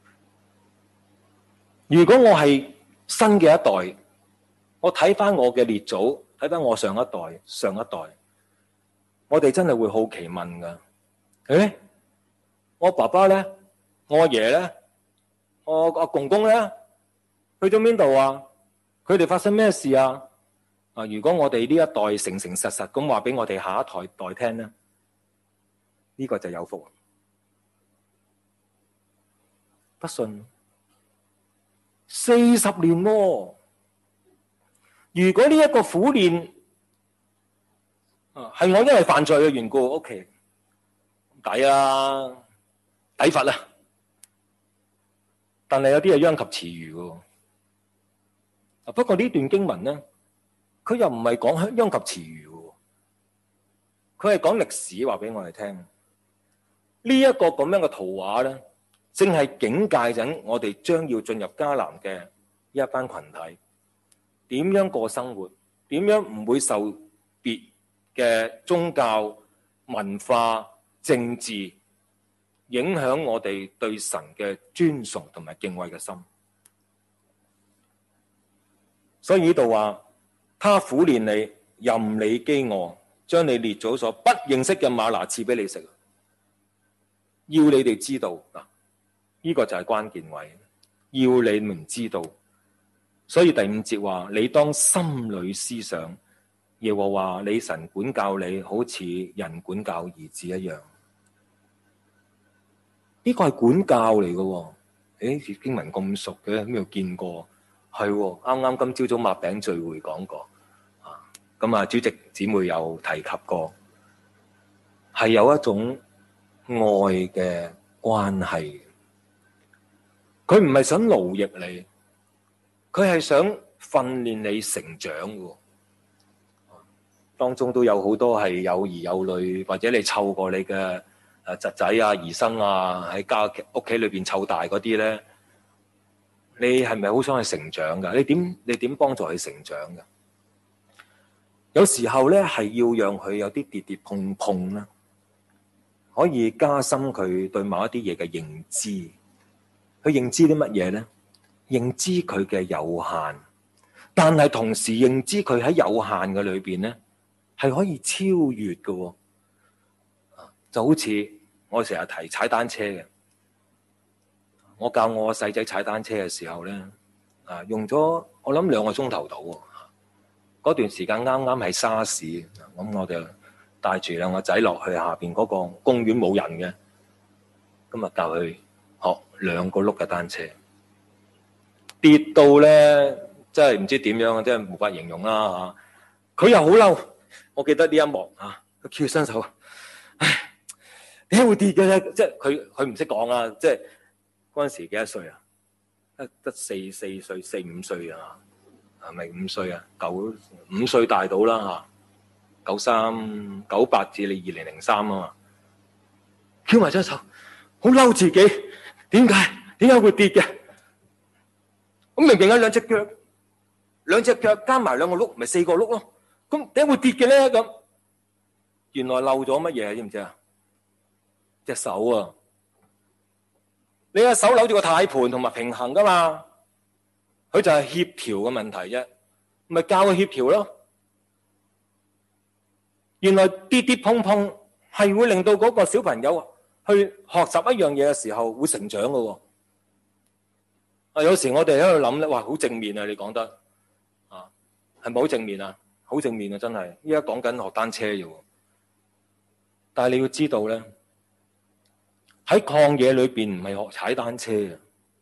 如果我係新嘅一代，我睇翻我嘅列祖，睇翻我上一代，我哋真係會好奇問噶。我爸爸咧，我阿爺咧，我阿公公咧，去咗邊度啊？佢哋發生咩事啊？如果我哋呢一代誠誠實實咁話俾我哋下一代聽咧，呢個就有福。不信40年喎，如果呢一個苦練係我因為犯罪嘅緣故 ，OK， 抵啦，抵罰啦。但係有啲係殃及池魚嘅。不過呢段經文咧，佢又唔係講殃及池魚嘅，佢係講歷史話俾我哋聽。呢一個咁樣嘅圖畫咧，正係警戒緊我哋將要進入迦南嘅一班群體，點樣過生活，點樣唔會受別嘅宗教、文化、政治影響我哋對神嘅尊崇同埋敬畏嘅心。所以呢度話，他苦練你，任你飢餓，將你列祖所不認識嘅嗎哪賜俾你食，要你哋知道嗱，呢個就係關鍵位，要你們知道。所以第5節話，你當心裏思想，耶和華你神管教你，好似人管教兒子一樣。呢個係管教嚟嘅。經文咁熟嘅，邊度見過？係啱啱今朝早擘餅聚會講過。咁主席姊妹有提及過，係有一種愛嘅關係。佢唔係想奴役你，佢係想訓練你成長嘅。當中都有好多係有兒有女，或者你湊過你嘅侄仔啊、兒甥啊，喺屋企裏邊湊大嗰啲咧，你係咪好想去成長噶？你點幫助佢成長噶？有時候咧係要讓佢有啲跌跌碰碰啦，可以加深佢對某一啲嘢嘅認知。佢認知啲乜嘢咧？認知佢嘅有限，但係同時認知佢喺有限嘅裏邊咧，係可以超越嘅。就好似我成日提踩單車嘅，我教我細仔踩單車嘅時候咧，用咗我諗2個鐘頭到。嗰段時間啱啱係沙士，咁我就帶住2個仔落去下邊嗰個公園冇人嘅，今日教佢學2個轆嘅單車，跌到咧真係唔知點樣，真係無法形容啦嚇。佢又好嬲，我記得呢一幕嚇，佢翹起雙手，唉，點解會跌嘅咧？即係佢唔識講啊！即係嗰陣時幾多歲啊？得4歲、4、5歲啊？係咪5歲啊？5歲大到啦嚇，98至你2003啊嘛，翹埋雙手，好嬲自己，點解會跌嘅？咁明明有兩隻腳加埋2個轆，咪4個轆咯。咁點解會跌嘅咧？咁原來漏咗乜嘢？知唔知啊？隻手啊， 你嘅手扭住個軚盤同埋平衡噶嘛，佢就係協調嘅問題啫，咪教佢協調咯。原來跌跌碰碰係會令到嗰個小朋友去學習一樣嘢嘅時候會成長噶喎。有時我哋喺度諗咧，哇，好正面啊！你講得啊，係咪好正面啊？好正面啊！真係，依家講緊學單車啫。但係你要知道咧，喺曠野裏邊唔係學踩單車啊，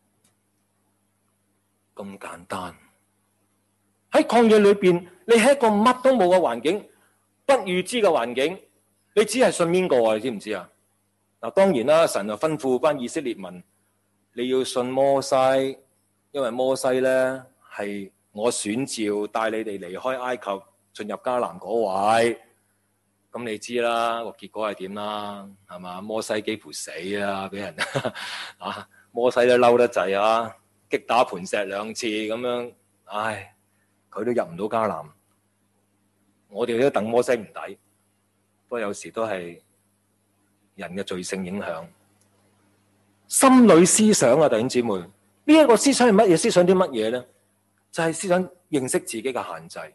咁簡單。喺曠野裏邊，你喺一個乜都冇嘅環境，不預知嘅環境，你只係信邊個啊？你知唔知啊？嗱，當然啦，神就吩咐班以色列民，你要信摩西。因為摩西咧係我選召帶你哋離開埃及進入迦南嗰位，咁你知啦個結果係點啦，係嘛？摩西幾乎死啊，俾人啊，摩西都嬲得滯啊，擊打磐石2次咁樣，唉，佢都入唔到迦南。我哋都等摩西唔抵，不過有時都係人嘅罪性影響，心裏思想啊，弟兄姊妹。呢一個思想係乜嘢？思想啲乜嘢咧？就係思想認識自己嘅限制。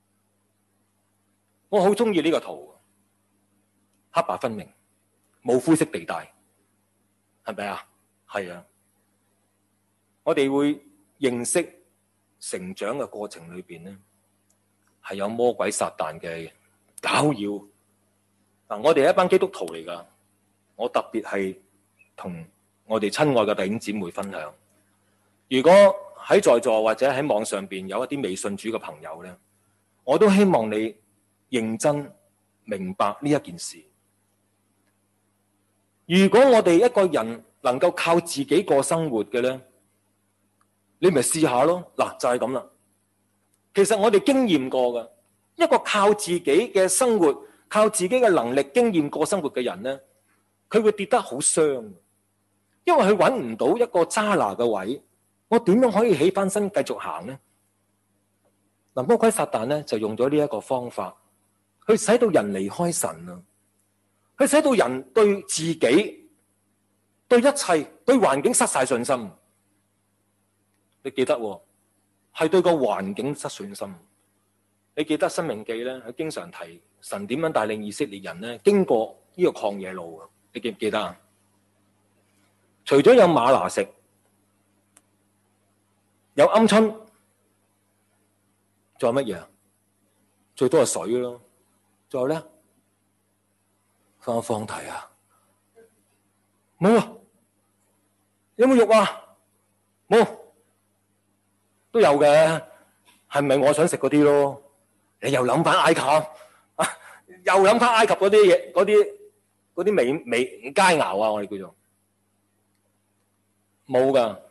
我好中意呢個圖，黑白分明，冇灰色地帶，係咪啊？係啊。我哋會認識成長嘅過程裏邊咧，係有魔鬼撒旦嘅攪擾。嗱，我哋係一班基督徒嚟噶，我特別係同我哋親愛嘅弟兄姊妹分享。如果喺在座或者喺網上邊有一啲未信主嘅朋友咧，我都希望你認真明白呢一件事。如果我哋一個人能夠靠自己過生活嘅咧，你咪試下咯。嗱，就係咁啦。其實我哋經驗過噶，一個靠自己嘅生活、靠自己嘅能力經驗過生活嘅人咧，佢會跌得好傷，因為佢揾唔到一個揸拿嘅位。我點樣可以起翻身繼續行呢？嗱，魔鬼撒旦咧就用咗呢一個方法，去使到人離開神啊，去使到人對自己、對一切、對環境失晒信心。你記得喎，係對個環境失信心。你記得申命記咧，佢經常提神點樣帶領以色列人咧經過呢個曠野路啊？你記唔記得啊？除咗有嗎哪食，有鵪鶉，仲有乜嘢啊？最多係水咯。仲有咧，放題啊？冇啊？有冇肉啊？冇，都有嘅。係咪我想食嗰啲咯？你又諗翻埃及啊？又諗翻埃及嗰啲嘢，嗰啲美佳肴啊！我哋叫做冇噶。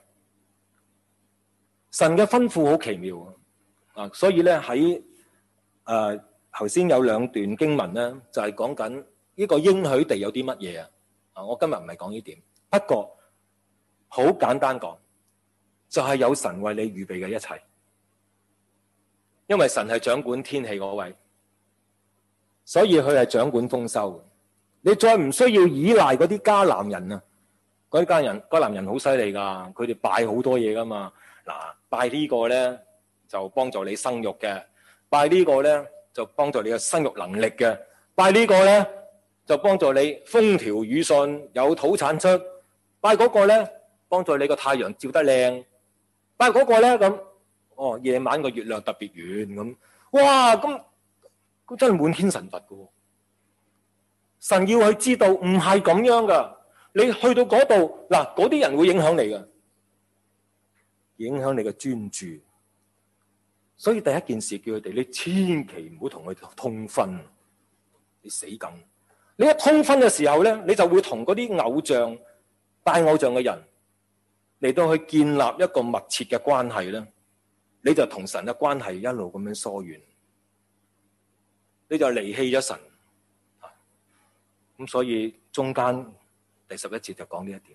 神嘅吩咐好奇妙啊！所以咧喺頭先有2段經文咧，就係講緊呢個應許地有啲乜嘢啊！我今日唔係講呢點，不過好簡單講，就係有神為你預備嘅一切，因為神係掌管天氣嗰位，所以佢係掌管豐收嘅。你再唔需要依賴嗰啲迦南人啊！嗰啲迦南人好犀利噶，佢哋拜好多嘢噶嘛。嗱，拜呢個咧就幫助你生育嘅，拜呢個咧就幫助你嘅生育能力嘅，拜呢個咧就幫助你風調雨順有土產出，拜嗰個咧幫助你個太陽照得靚，拜嗰個咧咁夜晚個月亮特別圓咁，哇咁真係滿天神佛噶。神要去知道唔係咁樣噶，你去到嗰度嗱，嗰啲人會影響你噶。影響你嘅專注，所以第一件事叫佢哋，你千祈唔好同佢通婚，你死梗。你一通婚嘅時候咧，你就會同嗰啲偶像、拜偶像嘅人嚟到去建立一個密切嘅關係咧，你就同神嘅關係一路咁樣疏遠，你就離棄咗神。咁所以中間第11節就講呢一點。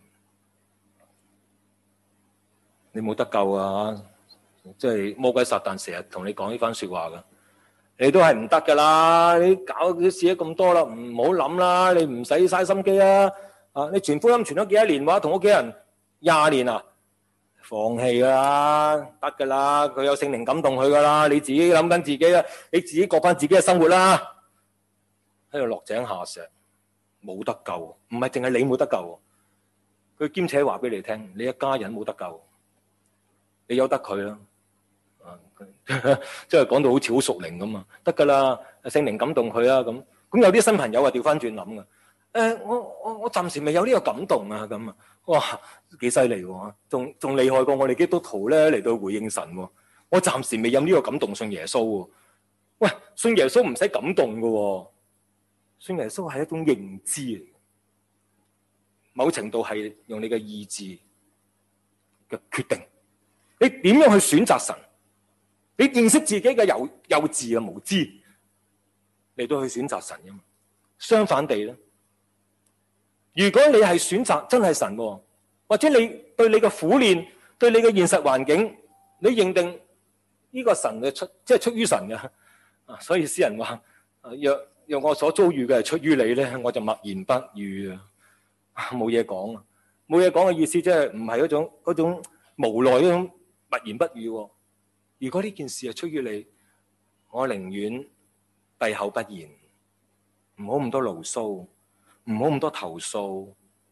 你冇得救啊！即係魔鬼撒旦成日同你講呢番說話噶，你都係唔得噶啦！你搞啲事咗咁多啦，唔好諗啦，你唔使嘥心機啊！你傳福音傳咗幾多年話，同屋企人 20年啊，放棄啦，得噶啦，佢有聖靈感動佢噶啦，你自己諗緊自己啦，你自己過翻自己嘅生活啦，喺度落井下石，冇得救，唔係淨係你冇得救，佢兼且話俾你聽，你一家人冇得救，你由得佢啦。即係講到好似好屬靈咁啊，得噶啦，聖靈感動佢啊咁。咁有啲新朋友啊調翻轉諗噶，我暫時未有呢個感動啊咁啊，哇幾犀利喎，仲厲害過我哋基督徒咧嚟到回應神喎。我暫時未有呢個感動信耶穌喎。喂，信耶穌唔使感動噶喎，信耶穌係一種認知嚟，某程度係用你嘅意志嘅決定，你點樣去選擇神？你認識自己嘅幼稚啊無知嚟到去選擇神啊嘛。相反地咧，如果你係選擇真係神，或者你對你嘅苦練，對你嘅現實環境，你認定呢個神嘅即係出於神嘅啊，所以詩人話：若我所遭遇嘅係出於你咧，我就默然不語啊，冇嘢講啊，冇嘢講嘅意思即係唔係嗰種無奈嗰種默然不語。如果呢件事係出於你，我寧願閉口不言，唔好咁多牢騷，唔好咁多投訴。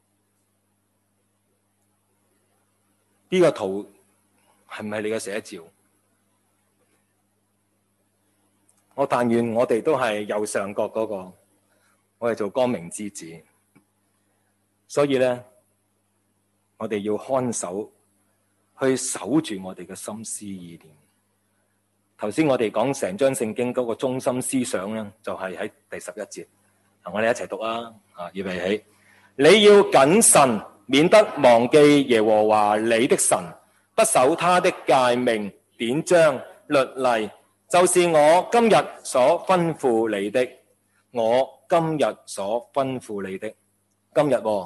呢個圖係唔係你嘅寫照？我但願我哋都係右上角嗰個，我哋做光明之子。所以咧，我哋要看守，去守住我哋嘅心思意念。頭先我哋講成章聖經嗰個中心思想咧，就係喺第11節。我哋一齊讀啊！預備起，你要謹慎，免得忘記耶和華你的神，不守他的誡命、典章、律例，就是我今日所吩咐你的。我今日所吩咐你的，今日唔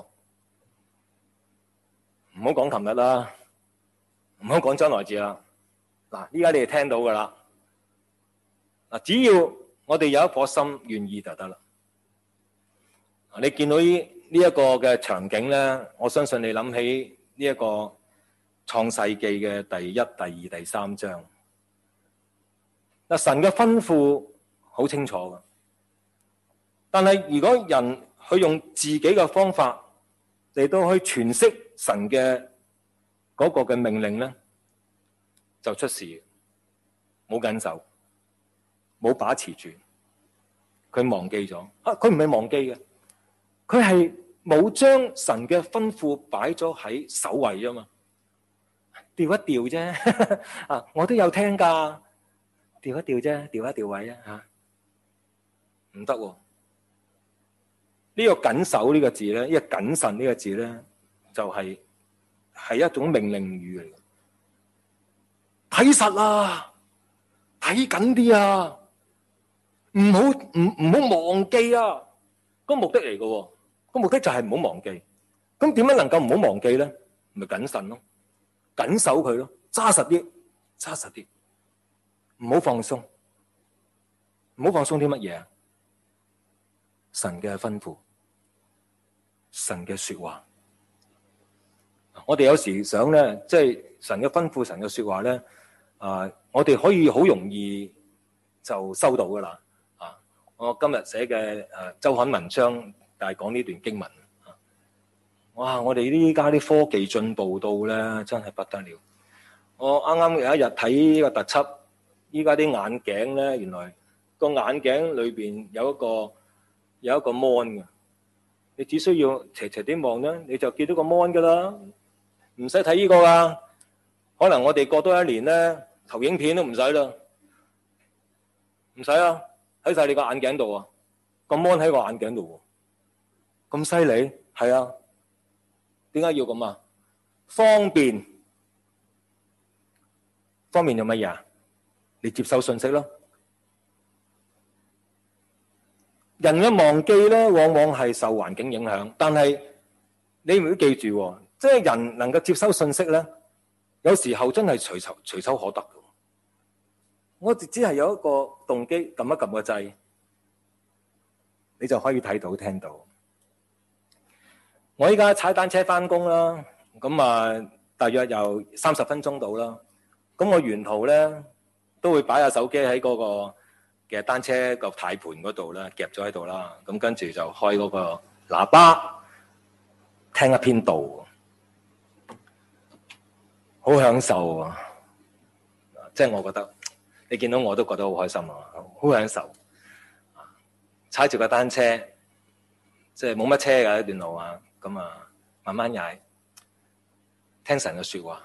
好講琴日啦，唔好講將來字啦。嗱，依家你哋聽到噶啦。只要我哋有一顆心願意就得啦。你見到呢一個嘅場景咧，我相信你諗起呢一個創世記嘅第1、第2、第3章。神嘅吩咐好清楚噶，但係如果人去用自己嘅方法嚟到去詮釋神嘅嗰個嘅命令咧，就出事，冇緊守。冇把持住，佢忘記咗佢唔係忘記嘅，佢係冇將神嘅吩咐擺咗喺首位啊嘛，調一調啫我都有聽噶，調一調啫，調一調位啊唔得喎。呢個謹守呢個字咧，呢個謹慎呢個字咧，就係一種命令語嚟嘅，睇實啊，睇緊啲啊！唔好忘記啊！個目的嚟嘅，個目的就係唔好忘記。咁點樣能夠唔好忘記咧？咪謹慎咯，緊守佢咯，揸實啲，揸實啲，唔好放鬆。唔好放鬆啲乜嘢啊？神嘅吩咐，神嘅說話。我哋有時想咧，即係神嘅吩咐，神嘅說話咧，我哋可以好容易就收到噶啦。我今日寫嘅周刊文章，但係講呢段經文。哇！我哋呢家啲科技進步到咧，真係不得了。我啱啱有一日睇呢個特輯，依家啲眼鏡咧，原來個眼鏡裏邊有一個 mon 嘅，你只需要斜斜啲望咧，你就見到個 mon 噶啦，唔使睇呢個噶。可能我哋過多一年咧，投影片都唔使啦，唔使啊。喺晒你個眼鏡度啊，個 mon 喺個眼鏡度喎，咁犀利？係啊，點解要咁啊？方便做乜嘢啊？你接收信息咯。人嘅忘記咧，往往係受環境影響，但係你唔好記住，即係人能夠接收信息咧，有時候真係隨手可得嘅。我哋只係有一個動機，撳一撳個掣，你就可以睇到聽到。我依家踩單車翻工啦， 咁啊，大約有30分鐘到啦。咁我沿途咧都會擺下手機喺嗰個嘅單車個軚盤嗰度啦，夾咗喺度啦。咁跟住就開嗰個喇叭聽一篇道，好享受啊！即係我覺得，你見到我都覺得好開心啊，好享受。踩住個單車，即係冇乜車㗎一段路啊，咁啊慢慢踩，聽神嘅說話。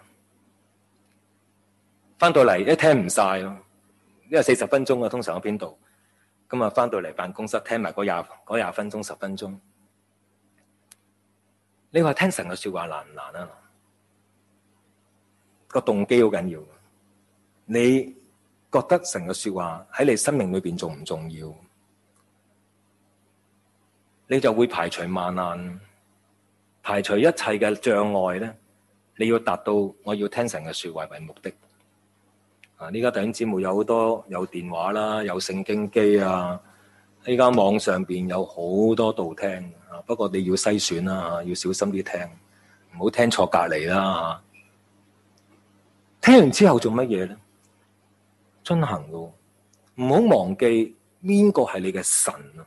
翻到嚟一聽唔晒咯，因為40分鐘啊，通常喺邊度？咁啊翻到嚟辦公室聽埋嗰廿分鐘10分鐘。你話聽神嘅說話難唔難啊？個動機好緊要。你覺得神嘅說話喺你生命裏邊重唔重要？你就會排除萬難，排除一切嘅障礙咧。你要達到我要聽神嘅說話為目的。呢家弟兄姊妹有好多有電話啦，有聖經機啊。呢家網上邊有好多道聽啊，不過你要篩選啦，要小心啲聽，唔好聽錯隔離啦。聽完之後做乜嘢咧？遵行咯，唔好忘記邊個係你嘅神啊！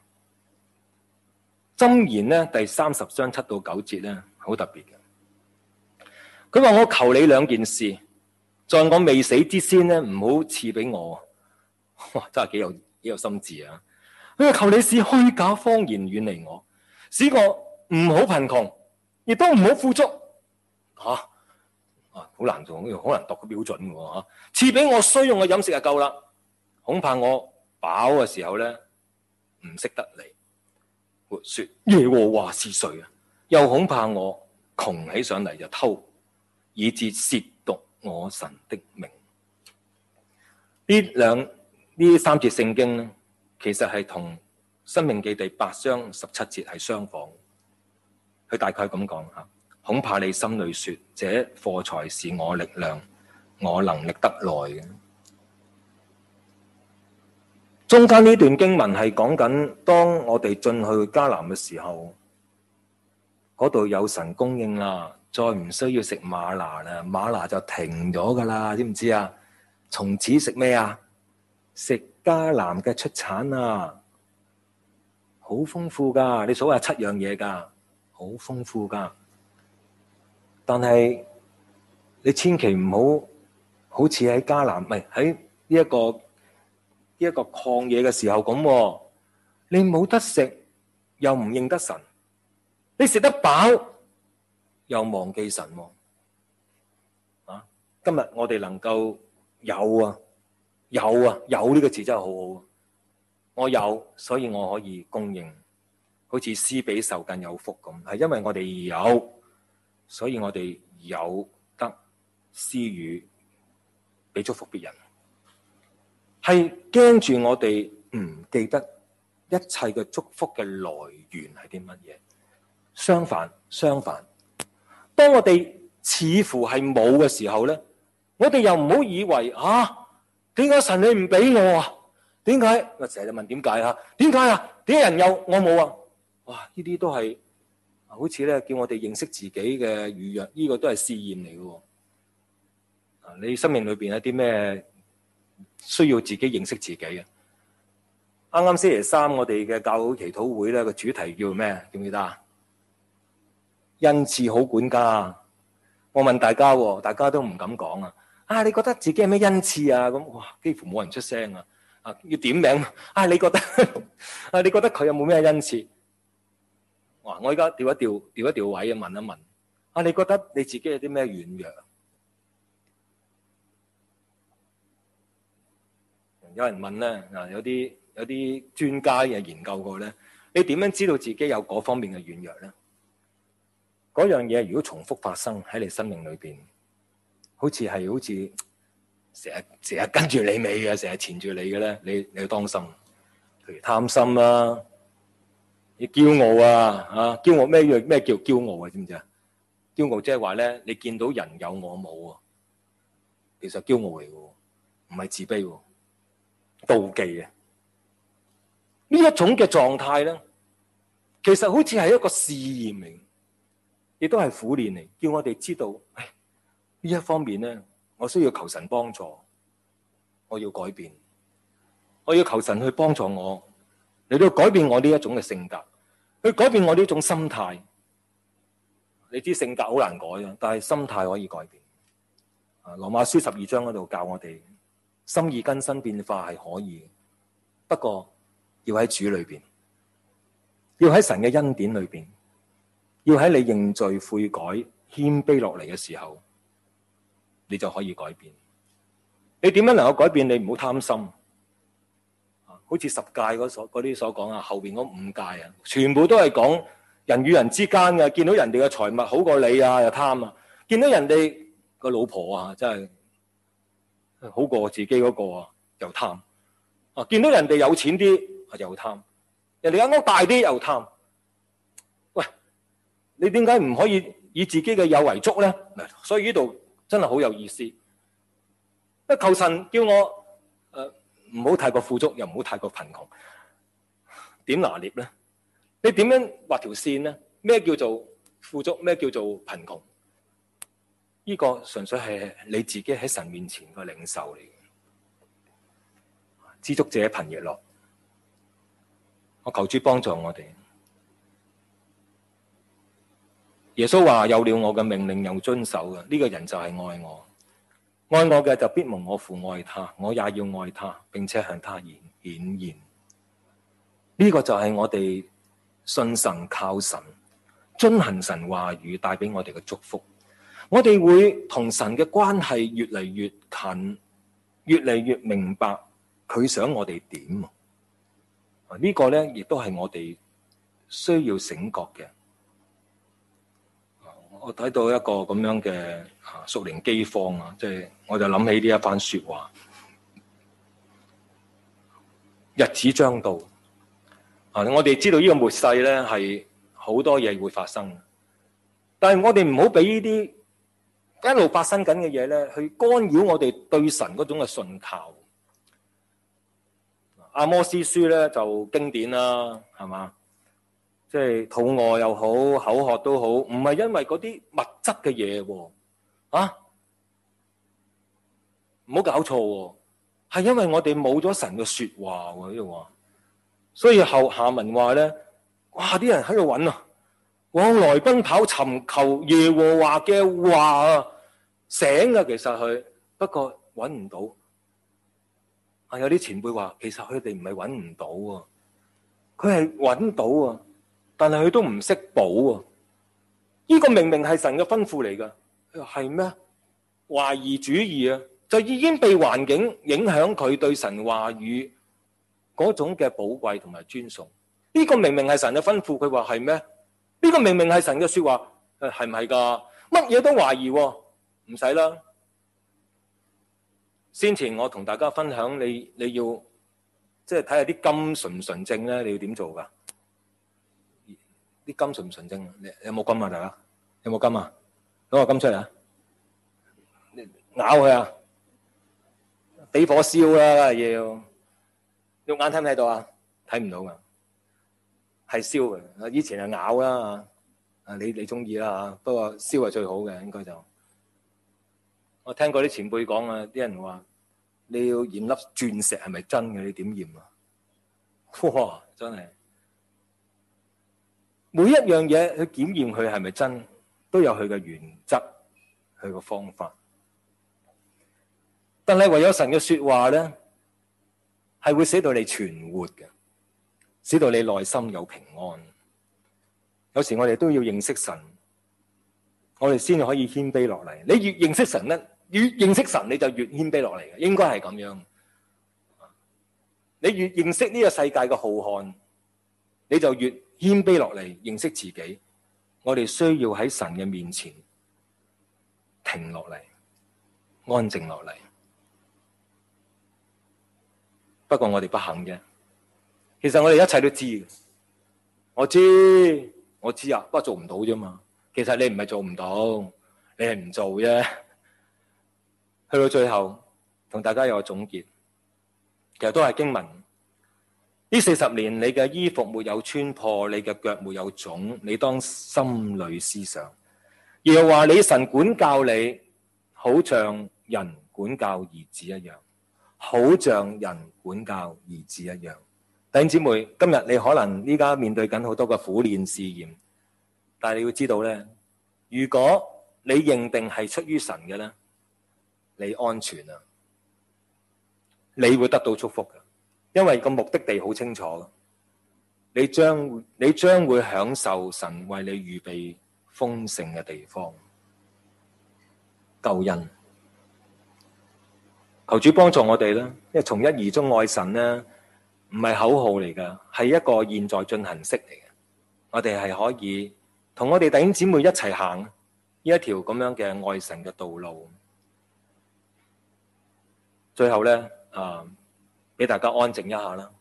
箴言咧第30章7到9節咧，好特別嘅。佢話我求你兩件事，在我未死之先咧，唔好賜俾我。哇，真係幾有心智啊！佢話求你使虛假謊言遠離我，使我唔好貧窮，亦都唔好富足。好難做，好難讀個標準嘅吓。賜俾我需用嘅飲食就夠啦，恐怕我飽嘅時候咧唔識得你。說耶和華是誰啊？又恐怕我窮起上嚟就偷，以致褻瀆我神的名。呢三節聖經咧，其實係同申命記第8章17節係相仿。佢大概咁講吓，恐怕你心裏說，這貨財是我力量，我能力得來嘅。中間呢段經文係講緊，當我哋進去迦南嘅時候，嗰度有神供應啦，再唔需要食嗎哪啦，嗎哪就停咗噶啦，知唔知啊？從此食咩啊？食迦南嘅出產啊，好豐富噶，你數下7樣嘢噶，好豐富噶。但係你千祈唔好好似喺迦南，唔係喺呢一個曠野嘅時候咁，你冇得食，又唔認得神；你食得飽，又忘記神。今日我哋能夠有呢個字真係好好。我有，所以我可以供應，好似施比受更有福咁。係因為我哋有，所以我哋有得施予，俾祝福別人。係驚住我哋唔記得一切嘅祝福嘅來源係啲乜嘢。相反，當我哋似乎係冇嘅時候咧，我哋又唔好以為點解神你唔俾我啊？點解？我成日問點解啊？點解啊？點解人有我冇啊？哇！呢啲都係好似咧叫我哋認識自己嘅預約，呢個都係試驗嚟嘅。你生命裏邊有啲咩需要自己認識自己嘅？啱啱星期3我哋嘅教會祈禱會咧，個主題叫咩？記唔記得啊？恩賜好管家。我問大家，大家都唔敢講啊！你覺得自己係咩恩賜啊？咁哇，幾乎冇人出聲啊！要點名你覺得你覺得佢有冇咩恩賜？哇！我而家調一調位問一問你覺得你自己有啲咩軟弱？有人問咧，有啲專家嘅研究過咧，你點樣知道自己有嗰方面嘅軟弱咧？嗰樣嘢如果重複發生喺你生命裏邊，好似成日跟住你尾嘅，成日纏住你嘅咧，你要當心。譬如貪心啦，你驕傲啊，驕傲咩叫驕傲啊？知唔知啊？驕傲即係話咧，你見到人有我冇啊，其實驕傲嚟嘅，唔係自卑，妒忌嘅。呢一種嘅狀態咧，其實好似係一個試驗嚟， 亦都係苦練嚟，叫我哋知道，呢一方面咧，我需要求神幫助，我要改變，我要求神去幫助我，嚟到改變我呢一種嘅性格，去改變我呢種心態。你知性格好難改啊，但係心態可以改變。羅馬書12章嗰度教我哋，心意更新變化係可以，不過要喺主裏邊，要喺神嘅恩典裏邊，要喺你認罪悔改謙卑落嚟嘅時候，你就可以改變。你點樣能夠改變？你唔好貪心，好似10誡嗰啲所講啊，後邊嗰5誡啊，全部都係講人與人之間嘅，見到人哋嘅財物好過你啊，又貪啊；見到人哋個老婆啊，真係好過自己嗰個啊，又貪啊；見到人哋有錢啲又貪，人哋間屋大啲又貪。喂，你點解唔可以以自己嘅有為足咧？所以呢度真係好有意思。求神叫我唔好太過富足，又唔好太過貧窮，點拿捏咧？你點樣畫條線咧？咩叫做富足？咩叫做貧窮？呢個純粹係你自己喺神面前嘅領受嚟嘅。知足者貧亦樂。我求主幫助我哋。耶穌話：有了我嘅命令又遵守嘅，呢個人就係愛我。愛我嘅就必蒙我父愛他，我也要愛他，並且向他顯現。呢個就係我哋信神靠神，遵行神話語帶俾我哋嘅祝福。我哋會同神嘅關係越嚟越近，越嚟越明白佢想我哋點。呢個咧亦都係我哋需要醒覺嘅。我睇到一個咁樣嘅屬靈饑荒啊，即係我就諗起呢一番說話。日子將到，我哋知道呢個末世咧係好多嘢會發生，但係我哋唔好俾呢啲一路發生緊嘅嘢咧去干擾我哋對神嗰種嘅信靠。阿摩司書咧就經典啦，係嘛？即係肚餓又好，口渴都好，唔係因為嗰啲物質嘅嘢喎，唔好搞錯喎，係因為我哋冇咗神嘅說話喎呢度話，所以下文話咧，哇啲人喺度揾啊，往來奔跑尋求耶和華嘅話啊，醒啊其實佢，不過揾唔到。有啲前輩話，其實佢哋唔係揾唔到喎，佢係揾到啊。但係佢都唔識補啊！呢個明明係神嘅吩咐嚟噶，係咩？懷疑主義啊，就已經被環境影響佢對神話語嗰種嘅寶貴同埋尊崇。呢個明明係神嘅吩咐，佢話係咩？呢個明明係神嘅說話，係唔係噶？乜嘢都懷疑，唔使啦。先前我同大家分享，你要即係睇下啲金純唔純正咧，你要點做噶？啲金純唔純正？你有冇金啊？大家有冇金啊？攞個金出嚟啊！咬佢啊！俾火燒啦！要肉眼睇唔睇到啊？睇唔到噶，係燒嘅。以前係咬啦，你中意啦，不過燒係最好嘅，應該就。我聽過啲前輩講啊，啲人話你要驗粒鑽石係咪真嘅？你點驗啊？哇！真係。每一樣嘢去檢驗佢係咪真，都有佢嘅原則，佢個方法。但係唯有神嘅說話咧，係會使到你存活嘅，使到你內心有平安。有時我哋都要認識神，我哋先可以謙卑落嚟。你越認識神咧，越認識神你就越謙卑落嚟嘅，應該係咁樣。你越認識呢個世界嘅浩瀚，你就越謙卑落嚟，認識自己。我哋需要喺神嘅面前停落嚟，安靜落嚟。不過我哋不肯啫。其實我哋一切都知嘅，我知啊，不過做唔到啫嘛。其實你唔係做唔到，你係唔做啫。去到最後，同大家有個總結，其實都係經文。呢40年，你嘅衣服沒有穿破，你嘅腳沒有腫，你當心裏思想， 耶和華你神管教你，好像人管教兒子一樣，好像人管教兒子一樣。弟兄姊妹，今日你可能依家面對緊好多嘅苦練試驗，但係你要知道咧，如果你認定係出於神嘅咧，你安全啊，你會得到祝福嘅，因為個目的地好清楚，你將會享受神為你預備豐盛嘅地方。救恩，求主幫助我哋啦，因為從一而終愛神咧，唔係口號嚟噶，係一個現在進行式嚟嘅。我哋係可以同我哋弟兄姊妹一齊行呢一條咁樣嘅愛神嘅道路。最後咧，俾大家安靜一下啦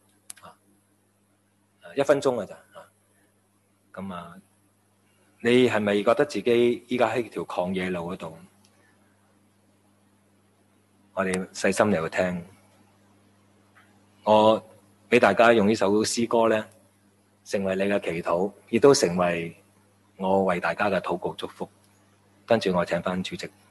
，1分鐘嘅咋，咁你係咪覺得自己依家喺條曠野路嗰度？我哋細心嚟去聽，我俾大家用呢首詩歌咧，成為你嘅祈禱，亦都成為我為大家嘅禱告祝福。跟住我請翻主席。